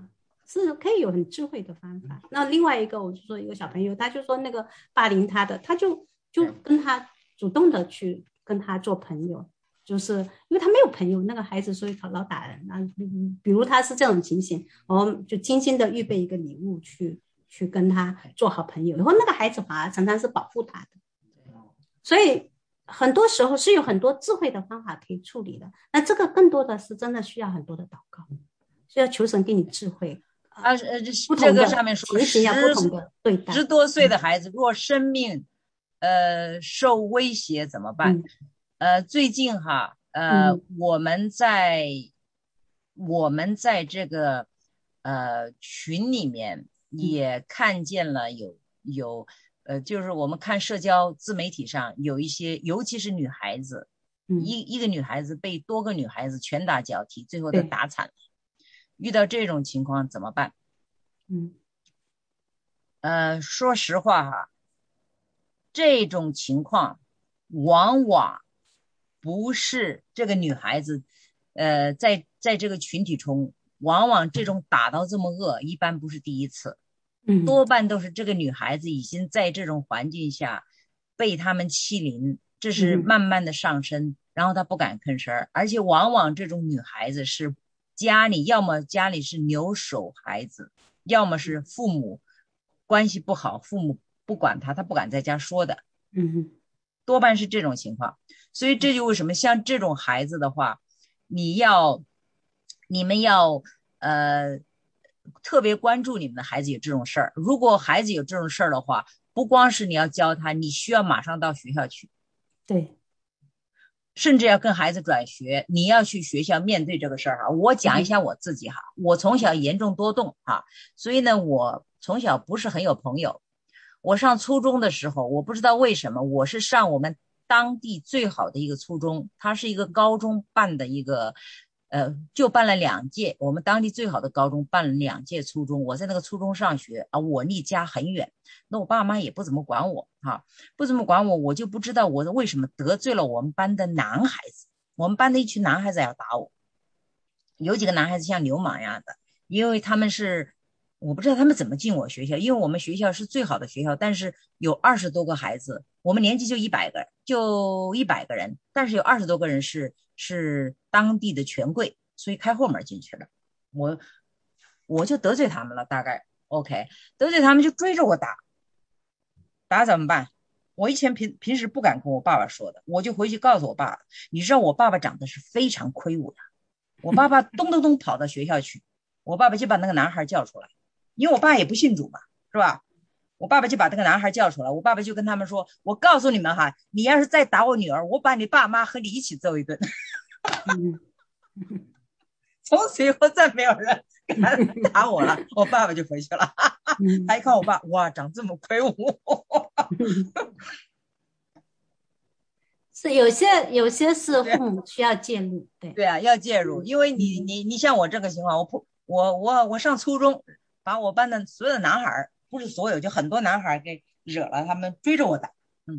是可以有很智慧的方法。那另外一个，我就说一个小朋友，他就说那个霸凌他的，他就就跟他主动的去跟他做朋友，就是因为他没有朋友，那个孩子所以老打人啊。比如他是这种情形，我们就精心的预备一个礼物去去跟他做好朋友，然后那个孩子反而常常是保护他的。所以很多时候是有很多智慧的方法可以处理的，那这个更多的是真的需要很多的祷告，需要求神给你智慧。 啊，呃， 不这个上面说十不同的对待， 十多岁的孩子若生命呃受威胁怎么办？嗯、呃，最近哈，呃，嗯、我们在我们在这个呃群里面也看见了有有呃，就是我们看社交自媒体上有一些，尤其是女孩子，嗯、一一个女孩子被多个女孩子拳打脚踢，最后都打惨了。遇到这种情况怎么办？ 嗯， 呃，说实话哈，这种情况往往不是这个女孩子，呃，在在这个群体中，往往这种打到这么恶，一般不是第一次， 嗯， 多半都是这个女孩子已经在这种环境下被他们欺凌，这是慢慢的上升，嗯、然后她不敢吭声，而且往往这种女孩子是。家里要么家里是留守孩子，要么是父母关系不好，父母不管他，他不敢在家说的， 嗯， 多半是这种情况。所以这就为什么像这种孩子的话，你要你们要呃特别关注你们的孩子有这种事儿。如果孩子有这种事儿的话，不光是你要教他，你需要马上到学校去。 对。 甚至要跟孩子转学，你要去学校面对这个事儿哈。我讲一下我自己哈，我从小严重多动哈，所以呢，我从小不是很有朋友。我上初中的时候，我不知道为什么，我是上我们当地最好的一个初中，它是一个高中办的一个，呃，就办了两届，我们当地最好的高中办了两届初中。我在那个初中上学啊，我离家很远。那我爸妈也不怎么管我啊，不怎么管我，我就不知道我为什么得罪了我们班的男孩子。我们班的一群男孩子要打我，有几个男孩子像流氓一样的，因为他们是我不知道他们怎么进我学校，因为我们学校是最好的学校，但是有二十多个孩子，我们年级就一百个，就一百个人，但是有二十多个人是是当地的权贵，所以开后门进去了，我我就得罪他们了，大概 OK， 得罪他们就追着我打。打怎么办？我以前平平时不敢跟我爸爸说的，我就回去告诉我爸爸。你知道我爸爸长得是非常魁梧的，我爸爸咚咚咚跑到学校去，我爸爸就把那个男孩叫出来，因为我爸也不信主嘛，是吧？我爸爸就把这个男孩叫出来，我爸爸就跟他们说：“我告诉你们哈，你要是再打我女儿，我把你爸妈和你一起揍一顿。”从此以后再没有人敢打我了，我爸爸就回去了。还看我爸，哇，长这么魁梧。 是有些有些是父母需要介入，对对啊，要介入，因为你你你像我这个情况，我我我我上初中，把我班的所有的男孩，不是所有，就很多男孩给惹了，他们追着我打，嗯，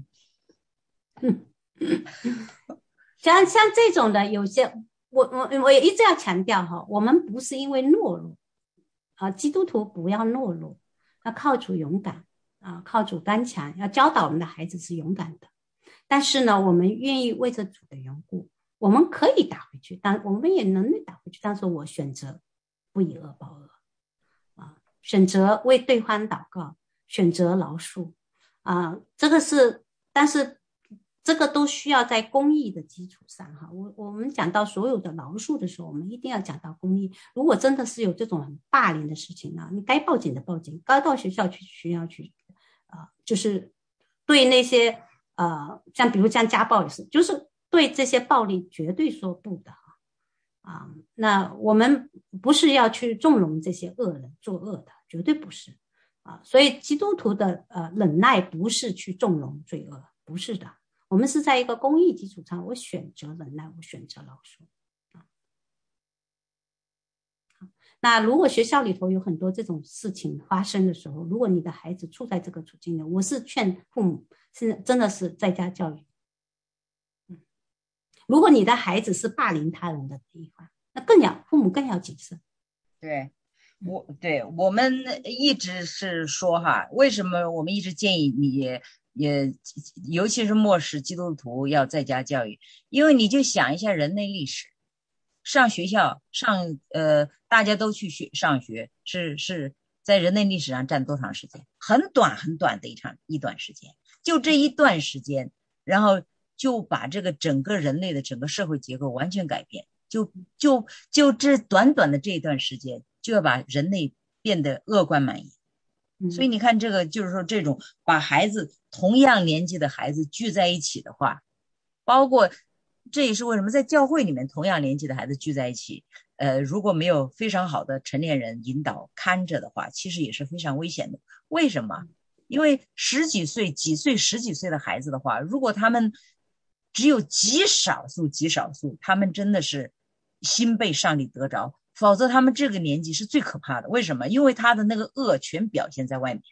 像像这种的，有些我我我也一直要强调哈，我们不是因为懦弱啊，基督徒不要懦弱，要靠主勇敢啊，靠主刚强，要教导我们的孩子是勇敢的。但是呢，我们愿意为着主的缘故，我们可以打回去，但我们也能力打回去。但是我选择不以恶报恶啊，选择为对方祷告，选择饶恕啊，这个是，但是这个都需要在公义的基础上哈。我我们讲到所有的饶恕的时候，我们一定要讲到公义。如果真的是有这种很霸凌的事情呢，你该报警的报警，该到学校去学校去啊，就是对那些。呃，像比如像家暴也是，就是对这些暴力绝对说不的啊。那我们不是要去纵容这些恶人作恶的，绝对不是啊。所以基督徒的呃忍耐不是去纵容罪恶，不是的。我们是在一个公义基础上，我选择忍耐，我选择饶恕啊。那如果学校里头有很多这种事情发生的时候，如果你的孩子处在这个处境呢，我是劝父母是真的是在家教育。嗯，如果你的孩子是霸凌他人的地方，那更要父母更要谨慎。 对， 我对我们一直是说哈，为什么我们一直建议你也尤其是末世基督徒要在家教育，因为你就想一下人类历史，上学校上呃大家都去学上学，是是在人类历史上占多长时间？很短很短的一场一段时间，就这一段时间，然后就把这个整个人类的整个社会结构完全改变，就就就这短短的这一段时间，就要把人类变得恶贯满盈。所以你看这个就是说这种把孩子同样年纪的孩子聚在一起的话，包括这也是为什么在教会里面同样年纪的孩子聚在一起，呃，如果没有非常好的成年人引导看着的话，其实也是非常危险的。为什么？因为十几岁几岁十几岁的孩子的话，如果他们只有极少数极少数他们真的是心被上帝得着，否则他们这个年纪是最可怕的。为什么？因为他的那个恶全表现在外面。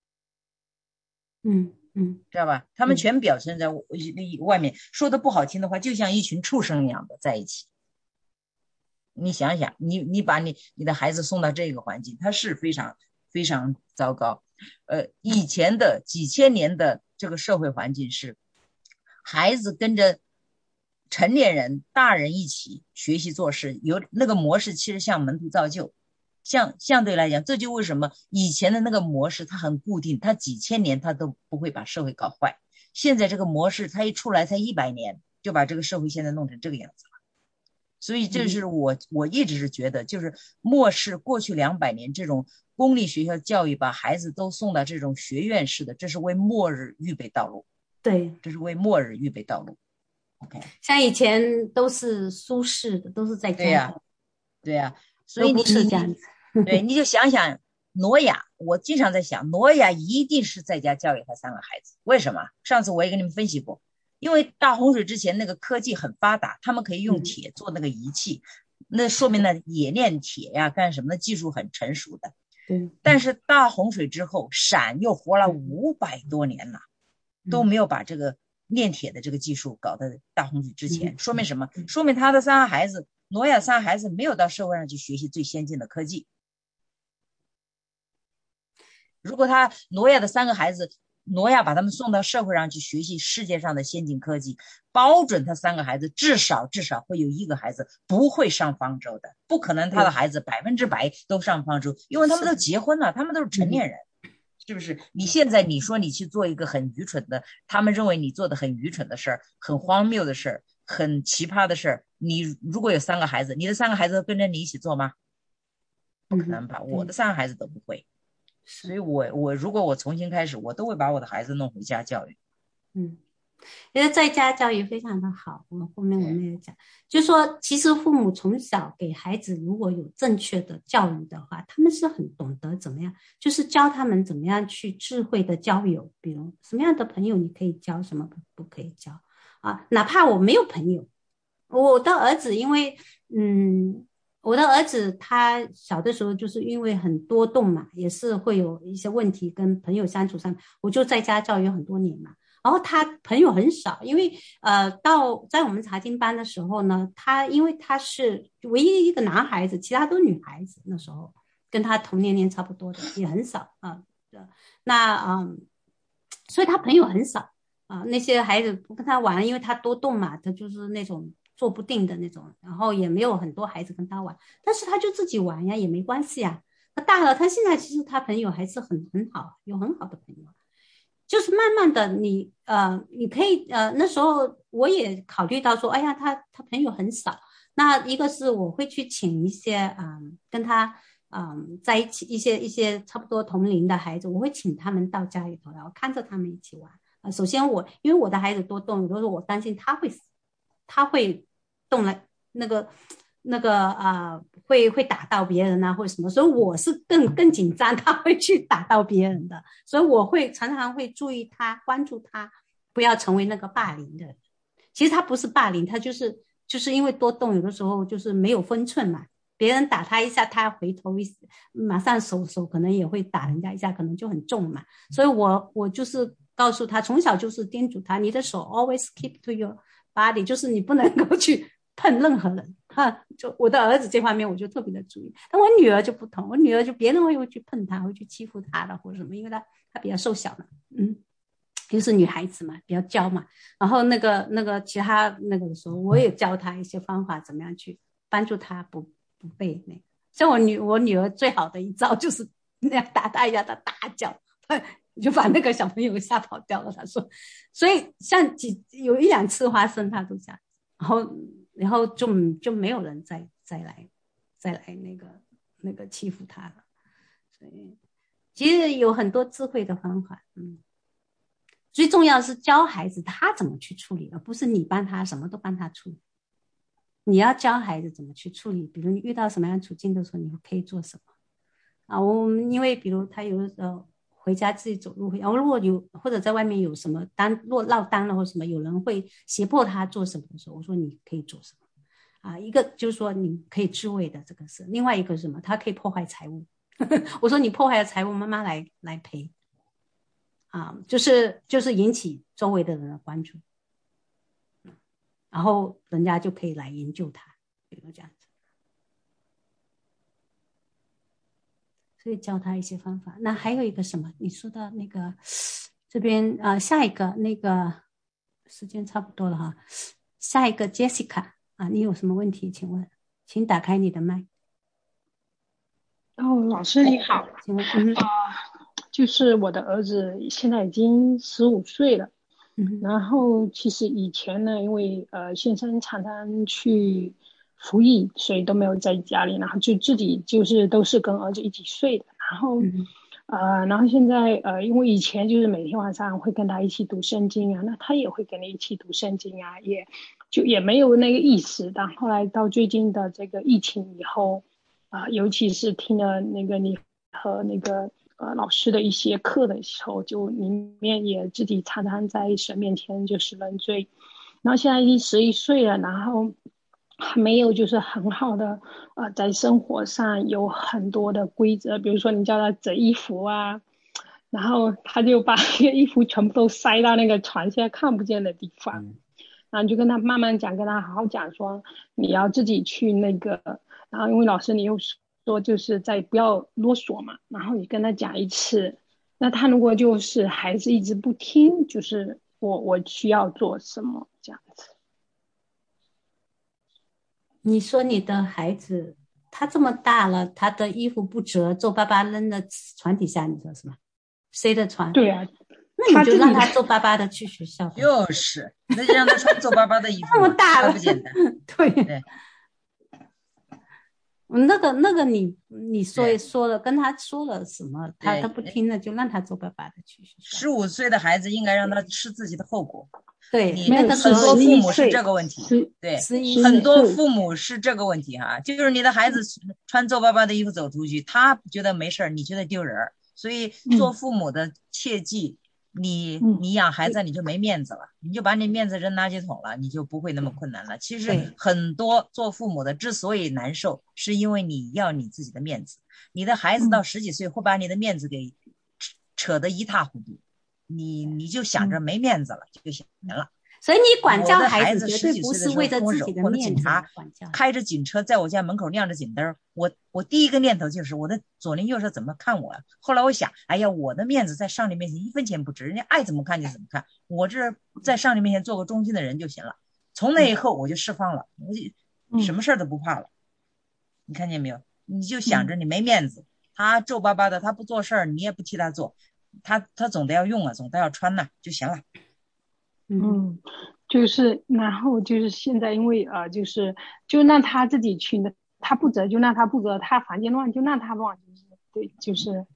嗯嗯， 知道吧？他们全表现在外面，说的不好听的话，就像一群畜生一样的在一起。你想想，你你把你你的孩子送到这个环境，他是非常非常糟糕。呃，以前的几千年的这个社会环境是，孩子跟着成年人、大人一起学习做事，有那个模式，其实像门徒造就。相相对来讲，这就为什么以前的那个模式它很固定，它几千年它都不会把社会搞坏。现在这个模式它一出来才一百年，就把这个社会现在弄成这个样子了。所以这是我我一直是觉得，就是末世过去两百年这种公立学校教育把孩子都送到这种学院式的，这是为末日预备道路。 对， 这是为末日预备道路。OK， 像以前都是舒适的，都是在家。 对呀、啊，对呀、啊，所以你不是这样子。 对，你就想想挪亚，我经常在想，挪亚一定是在家教育他三个孩子。为什么？上次我也跟你们分析过，因为大洪水之前那个科技很发达，他们可以用铁做那个仪器，嗯、那说明呢冶炼铁呀、干什么的技术很成熟的。 对。 但是大洪水之后，闪又活了五百多年了，嗯、都没有把这个炼铁的这个技术搞到大洪水之前，嗯、说明什么？说明他的三个孩子，挪亚三个孩子没有到社会上去学习最先进的科技。如果他挪亚的三个孩子，挪亚把他们送到社会上去学习世界上的先进科技，保准他三个孩子至少至少会有一个孩子不会上方舟的，不可能他的孩子百分之百都上方舟，因为他们都结婚了，他们都是成年人，是不是？你现在你说你去做一个很愚蠢的，他们认为你做的很愚蠢的事儿，很荒谬的事儿，很奇葩的事儿，你如果有三个孩子，你的三个孩子跟着你一起做吗？不可能吧，嗯、我的三个孩子都不会。所以我我如果我重新开始，我都会把我的孩子弄回家教育。 嗯，因为在家教育非常的好，我们后面我们也讲，就是说其实父母从小给孩子如果有正确的教育的话，他们是很懂得怎么样，就是教他们怎么样去智慧的交友，比如什么样的朋友你可以交，什么不可以交啊，哪怕我没有朋友，我的儿子因为嗯。我的儿子他小的时候就是因为很多动嘛，也是会有一些问题跟朋友相处上，我就在家教育很多年嘛。然后他朋友很少，因为呃到在我们查经班的时候呢，他因为他是唯一一个男孩子，其他都是女孩子，那时候跟他同年龄差不多的也很少啊、呃。那嗯，所以他朋友很少啊、呃，那些孩子不跟他玩，因为他多动嘛，他就是那种。坐不定的那种，然后也没有很多孩子跟他玩，但是他就自己玩呀，也没关系啊。他大了，他现在其实他朋友还是很很好，有很好的朋友。就是慢慢的你，呃，你可以呃，那时候我也考虑到说，哎呀，他他朋友很少。那一个是我会去请一些嗯、呃，跟他嗯、呃、在一起一些一些差不多同龄的孩子，我会请他们到家里头，然后看着他们一起玩。呃，首先我因为我的孩子多动，有的时候我担心他会死。他会动了那个那个啊、呃，会会打到别人啊，或者什么，所以我是更更紧张，他会去打到别人的，所以我会常常会注意他，关注他，不要成为那个霸凌的人。其实他不是霸凌，他就是就是因为多动，有的时候就是没有分寸嘛，别人打他一下，他回头一马上手手可能也会打人家一下，可能就很重嘛。所以我我就是告诉他，从小就是叮嘱他，你的手 always keep to your body， 就是你不能够去碰任何人哈，就我的儿子这方面我就特别的注意，但我女儿就不同，我女儿就别人会去碰她，会去欺负她的或者什么，因为她她比较瘦小嘛，嗯，又是女孩子嘛，比较娇嘛。然后那个那个其他那个的时候，我也教她一些方法，怎么样去帮助她不不被那个。像我女我女儿最好的一招就是那样打她一下，她大叫，就把那个小朋友吓跑掉了。她说，所以像几有一两次发生，她都这样，然后然后就就没有人再再来再来那个那个欺负她了。所以其实有很多智慧的方法，嗯。最重要的是教孩子他怎么去处理，而不是你帮他什么都帮他处理。你要教孩子怎么去处理，比如你遇到什么样的处境的时候，你可以做什么啊？我们因为比如他有的时候回家自己走路，然后如果有或者在外面有什么单落落单了或什么，有人会胁迫他做什么的时候，我说你可以做什么啊？一个就是说你可以自卫的，这个是另外一个是什么？他可以破坏财物，我说你破坏了财物，妈妈来来赔。啊，就是就是引起周围的人的关注，然后人家就可以来营救他，比如这样子。所以教他一些方法。那还有一个什么？你说到那个这边啊、呃，下一个那个时间差不多了哈。下一个 Jessica 啊，你有什么问题？请问，请打开你的麦。 哦，老师你好， 请问，嗯、 呃，就是我的儿子现在已经十五岁了， 嗯， 然后其实以前呢，因为呃先生常常去服役，所以都没有在家里，然后就自己就是都是跟儿子一起睡的，然后、 嗯、 呃，然后现在呃，因为以前就是每天晚上会跟他一起读圣经啊，那他也会跟你一起读圣经啊，也就也没有那个意思，但后来到最近的这个疫情以后。啊、呃，尤其是听了那个你和那个呃老师的一些课的时候，就里面也自己常常在神面前就是认罪。然后现在已经十一岁了，然后还没有就是很好的呃在生活上有很多的规则，比如说你叫他折衣服啊，然后他就把那个衣服全部都塞到那个床下看不见的地方。嗯，然后你就跟他慢慢讲，跟他好好讲说你要自己去那个。然后因为老师你又说就是在不要啰嗦嘛，然后你跟他讲一次，那他如果就是还是一直不听，就是我我需要做什么这样子。 你说你的孩子他这么大了，他的衣服不折，皱巴巴扔在床底下，你说是吗？谁的床？ 对啊， 那你就让他皱巴巴的去学校。 就是，那就让他穿皱巴巴的衣服， 那么大了， 不简单。 对。 对。 那个那个你你说说了跟他说了什么，他他不听了，就让他皱巴巴的去学校。 十五岁的孩子应该让他吃自己的后果。 对， 你很多父母是这个问题。对，很多父母是这个问题哈，就是你的孩子穿皱巴巴的衣服走出去，他觉得没事，你觉得丢人，所以做父母的切记。你你养孩子你就没面子了，你就把你面子扔垃圾桶了，你就不会那么困难了。其实很多做父母的之所以难受，是因为你要你自己的面子。你的孩子到十几岁会把你的面子给扯得一塌糊涂，你你就想着没面子了就行了。 所以你管教孩子绝对不是为了自己的面子。 管教开着警车在我家门口亮着警灯，我我第一个念头就是我的左邻右舍怎么看我啊？后来我想，哎呀，我的面子在上帝面前一分钱不值，人家爱怎么看就怎么看，我这在上帝面前做个忠心的人就行了。从那以后我就释放了，我就什么事都不怕了。你看见没有？你就想着你没面子，他皱巴巴的，他不做事儿，你也不替他做，他他总得要用啊，总得要穿呐、啊、就行了。 嗯，就是然后就是现在因为呃就是就让他自己去，他不折就让他不折，他房间乱就让他乱，就是对，就是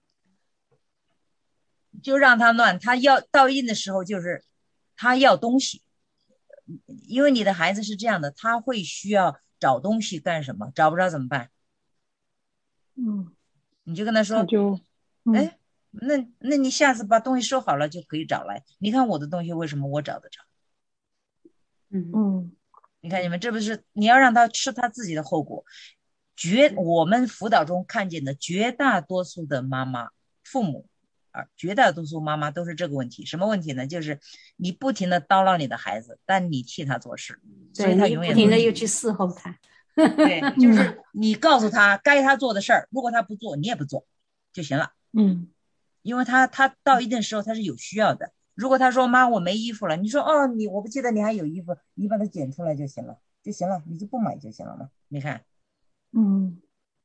就让他乱。他要到印的时候就是他要东西，因为你的孩子是这样的，他会需要找东西干什么？找不着怎么办？ 嗯， 你就跟他说， 就哎、嗯。那那你下次把东西收好了就可以找来。你看我的东西为什么我找得着？ 嗯嗯， 你看你们这不是你要让他吃他自己的后果。绝我们辅导中看见的绝大多数的妈妈父母啊，绝大多数妈妈都是这个问题。什么问题呢？就是你不停的叨唠你的孩子，但你替他做事，所以他永远不停的又去伺候他。 对，就是你告诉他该他做的事儿，如果他不做，你也不做就行了。 嗯， 因为他他到一定时候他是有需要的。如果他说妈我没衣服了，你说哦你我不记得你还有衣服，你把它剪出来就行了就行了，你就不买就行了嘛。你看， 嗯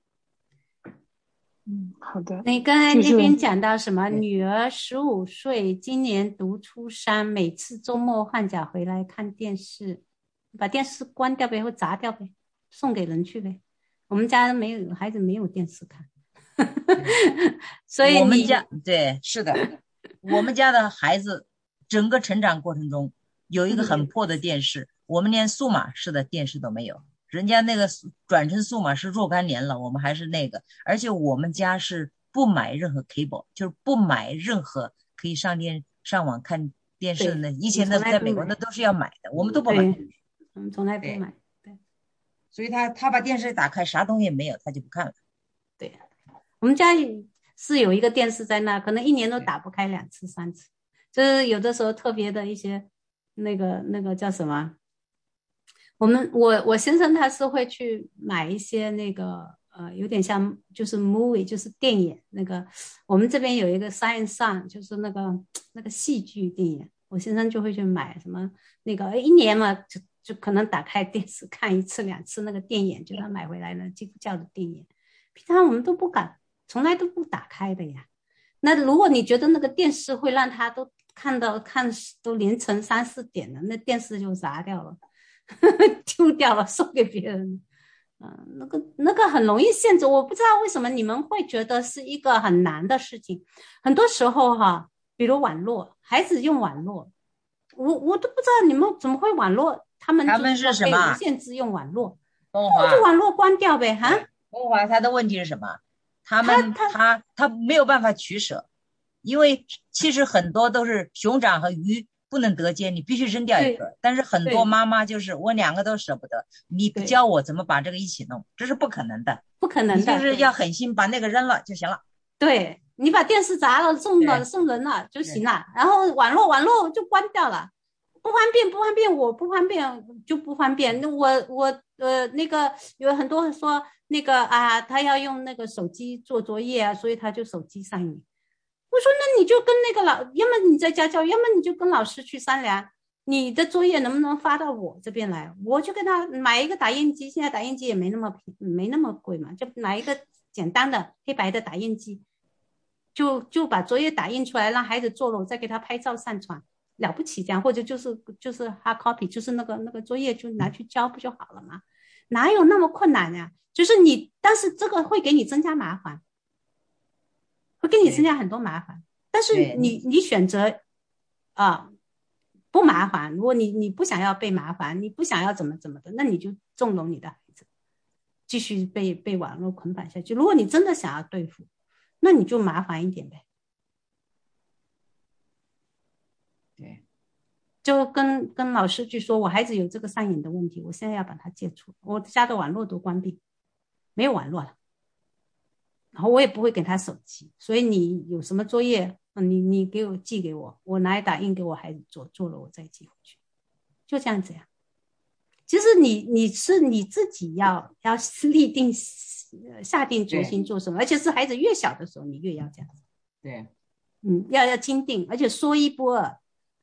嗯，好的。 你刚才那边讲到什么？ 就是、 女儿十五岁，今年读初三，每次周末放假回来看电视，把电视关掉呗，或砸掉呗，送给人去呗。我们家没有孩子，没有电视看，所以我们家对是的，我们家的孩子整个成长过程中有一个很破的电视，我们连数码式的电视都没有。人家那个转成数码是若干年了，我们还是那个，而且我们家是不买任何 cable， 就是不买任何可以上电上网看电视的那，以前的在美国那都是要买的，我们都不买， 我们从来不买。对， 所以他他把电视打开，啥东西也没有，他就不看了。 对，我们家是有一个电视在那，可能一年都打不开两次三次，就是有的时候特别的一些那个那个叫什么。我们我我先生他是会去买一些那个呃有点像就是 movie 就是电影，那个我们这边有一个 Science Sun 就是那个那个戏剧电影，我先生就会去买什么那个一年嘛就就可能打开电视看一次两次那个电影，就他买回来的基督教的电影，平常我们都不敢从来都不打开的呀。那如果你觉得那个电视会让他都看到看都凌晨三四点了，那电视就砸掉了丢掉了送给别人。嗯，那个那个很容易限制，我不知道为什么你们会觉得是一个很难的事情。很多时候哈，比如网络，孩子用网络，我我都不知道你们怎么会网络，他们他们是什么？ 无限制用网络， 风华， 就网络关掉呗哈。 风华他的问题是什么？他们他他他没有办法取舍，因为其实很多都是熊掌和鱼。不能得兼，你必须扔掉一个。但是很多妈妈就是我两个都舍不得，你教我怎么把这个一起弄，这是不可能的， 不可能的。 你就是要狠心把那个扔了就行了。 对，你把电视砸了送了送人了就行了，然后网络网络就关掉了，不方便不方便，我不方便就不方便。那我我呃那个有很多人说那个啊，他要用那个手机做作业啊，所以他就手机上瘾。我说那你就跟那个老，要么你在家教，要么你就跟老师去商量，你的作业能不能发到我这边来，我就跟他买一个打印机，现在打印机也没那么没那么贵嘛，就买一个简单的黑白的打印机，就就把作业打印出来，让孩子做了，我再给他拍照上传，了不起这样，或者就是就是 hard copy， 就是那个那个作业就拿去交不就好了吗？哪有那么困难呀？就是你，但是这个会给你增加麻烦。会给你增加很多麻烦，但是你你选择啊、呃、不麻烦，如果你你不想要被麻烦，你不想要怎么怎么的，那你就纵容你的孩子继续被被网络捆绑下去。如果你真的想要对付，那你就麻烦一点呗。 对， 就跟跟老师去说，我孩子有这个上瘾的问题，我现在要把他戒除，我家的网络都关闭，没有网络了。然后我也不会给他手机，所以你有什么作业，你你给我寄给我，我拿来打印给我孩子做，做了我再寄回去，就这样子呀。其实你你是你自己要要立定下定决心做什么，而且是孩子越小的时候，你越要这样子。 对， 嗯，要要坚定，而且说一不二，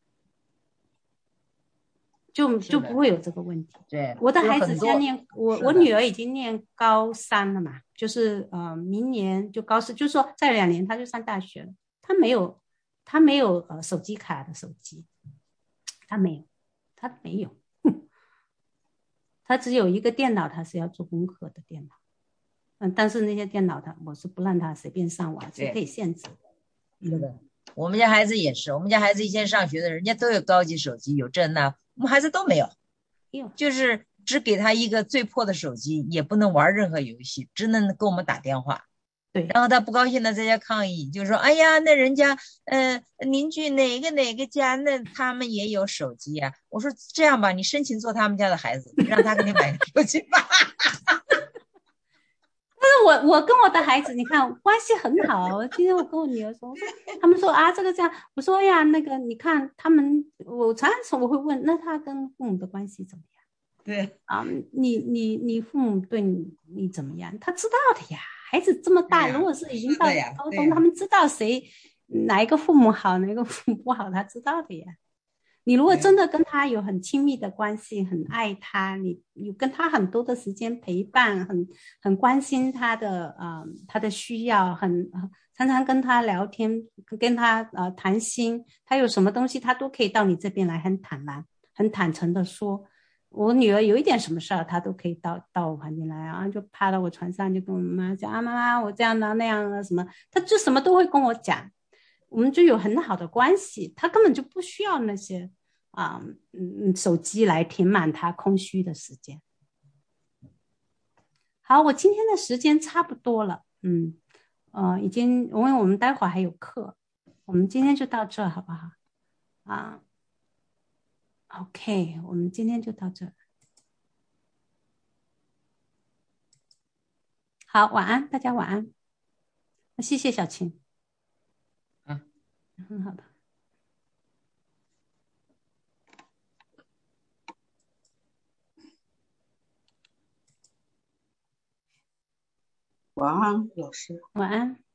就就不会有这个问题。 对， 我的孩子现在念我我女儿已经念高三了嘛，就是呃明年就高四，就是说再两年她就上大学了。她没有她没有呃手机卡的手机，她没有，她没有，她只有一个电脑，她是要做功课的电脑。嗯，但是那些电脑她我是不让她随便上网，是可以限制的。 是的，我们家孩子也是，我们家孩子以前上学的人家都有高级手机，有这那。我们孩子都没有，就是只给他一个最破的手机，也不能玩任何游戏，只能给我们打电话。 对， 然后他不高兴的在家抗议，就说：“哎呀，那人家，呃，邻居哪个哪个家，那他们也有手机呀、啊。”我说：“这样吧，你申请做他们家的孩子，让他给你买个手机吧。” 但是我我跟我的孩子，你看关系很好。今天我跟我女儿说，我说他们说啊这个这样，我说呀那个你看他们，我常常说我会问，那他跟父母的关系怎么样？ 对啊，你你你父母对你你怎么样？他知道的呀。孩子这么大，如果是已经到高中，他们知道谁哪一个父母好，哪一个父母不好，他知道的呀。你如果真的跟他有很亲密的关系，很爱他，你有跟他很多的时间陪伴，很很关心他的呃他的需要，很常常跟他聊天，跟他呃谈心，他有什么东西他都可以到你这边来，很坦然、很坦诚的说。我女儿有一点什么事儿，她都可以到到我旁边来，然后就趴到我床上，就跟我妈讲啊，妈妈，我这样的那样的什么，她就什么都会跟我讲，我们就有很好的关系，她根本就不需要那些啊嗯手机来填满她空虚的时间。好，我今天的时间差不多了，嗯呃，已经，因为我们待会儿还有课，我们今天就到这好不好？啊 ，OK， 我们今天就到这。好，晚安，大家晚安。谢谢小琴。 啊， 很好的。 晚安，老师。 晚安。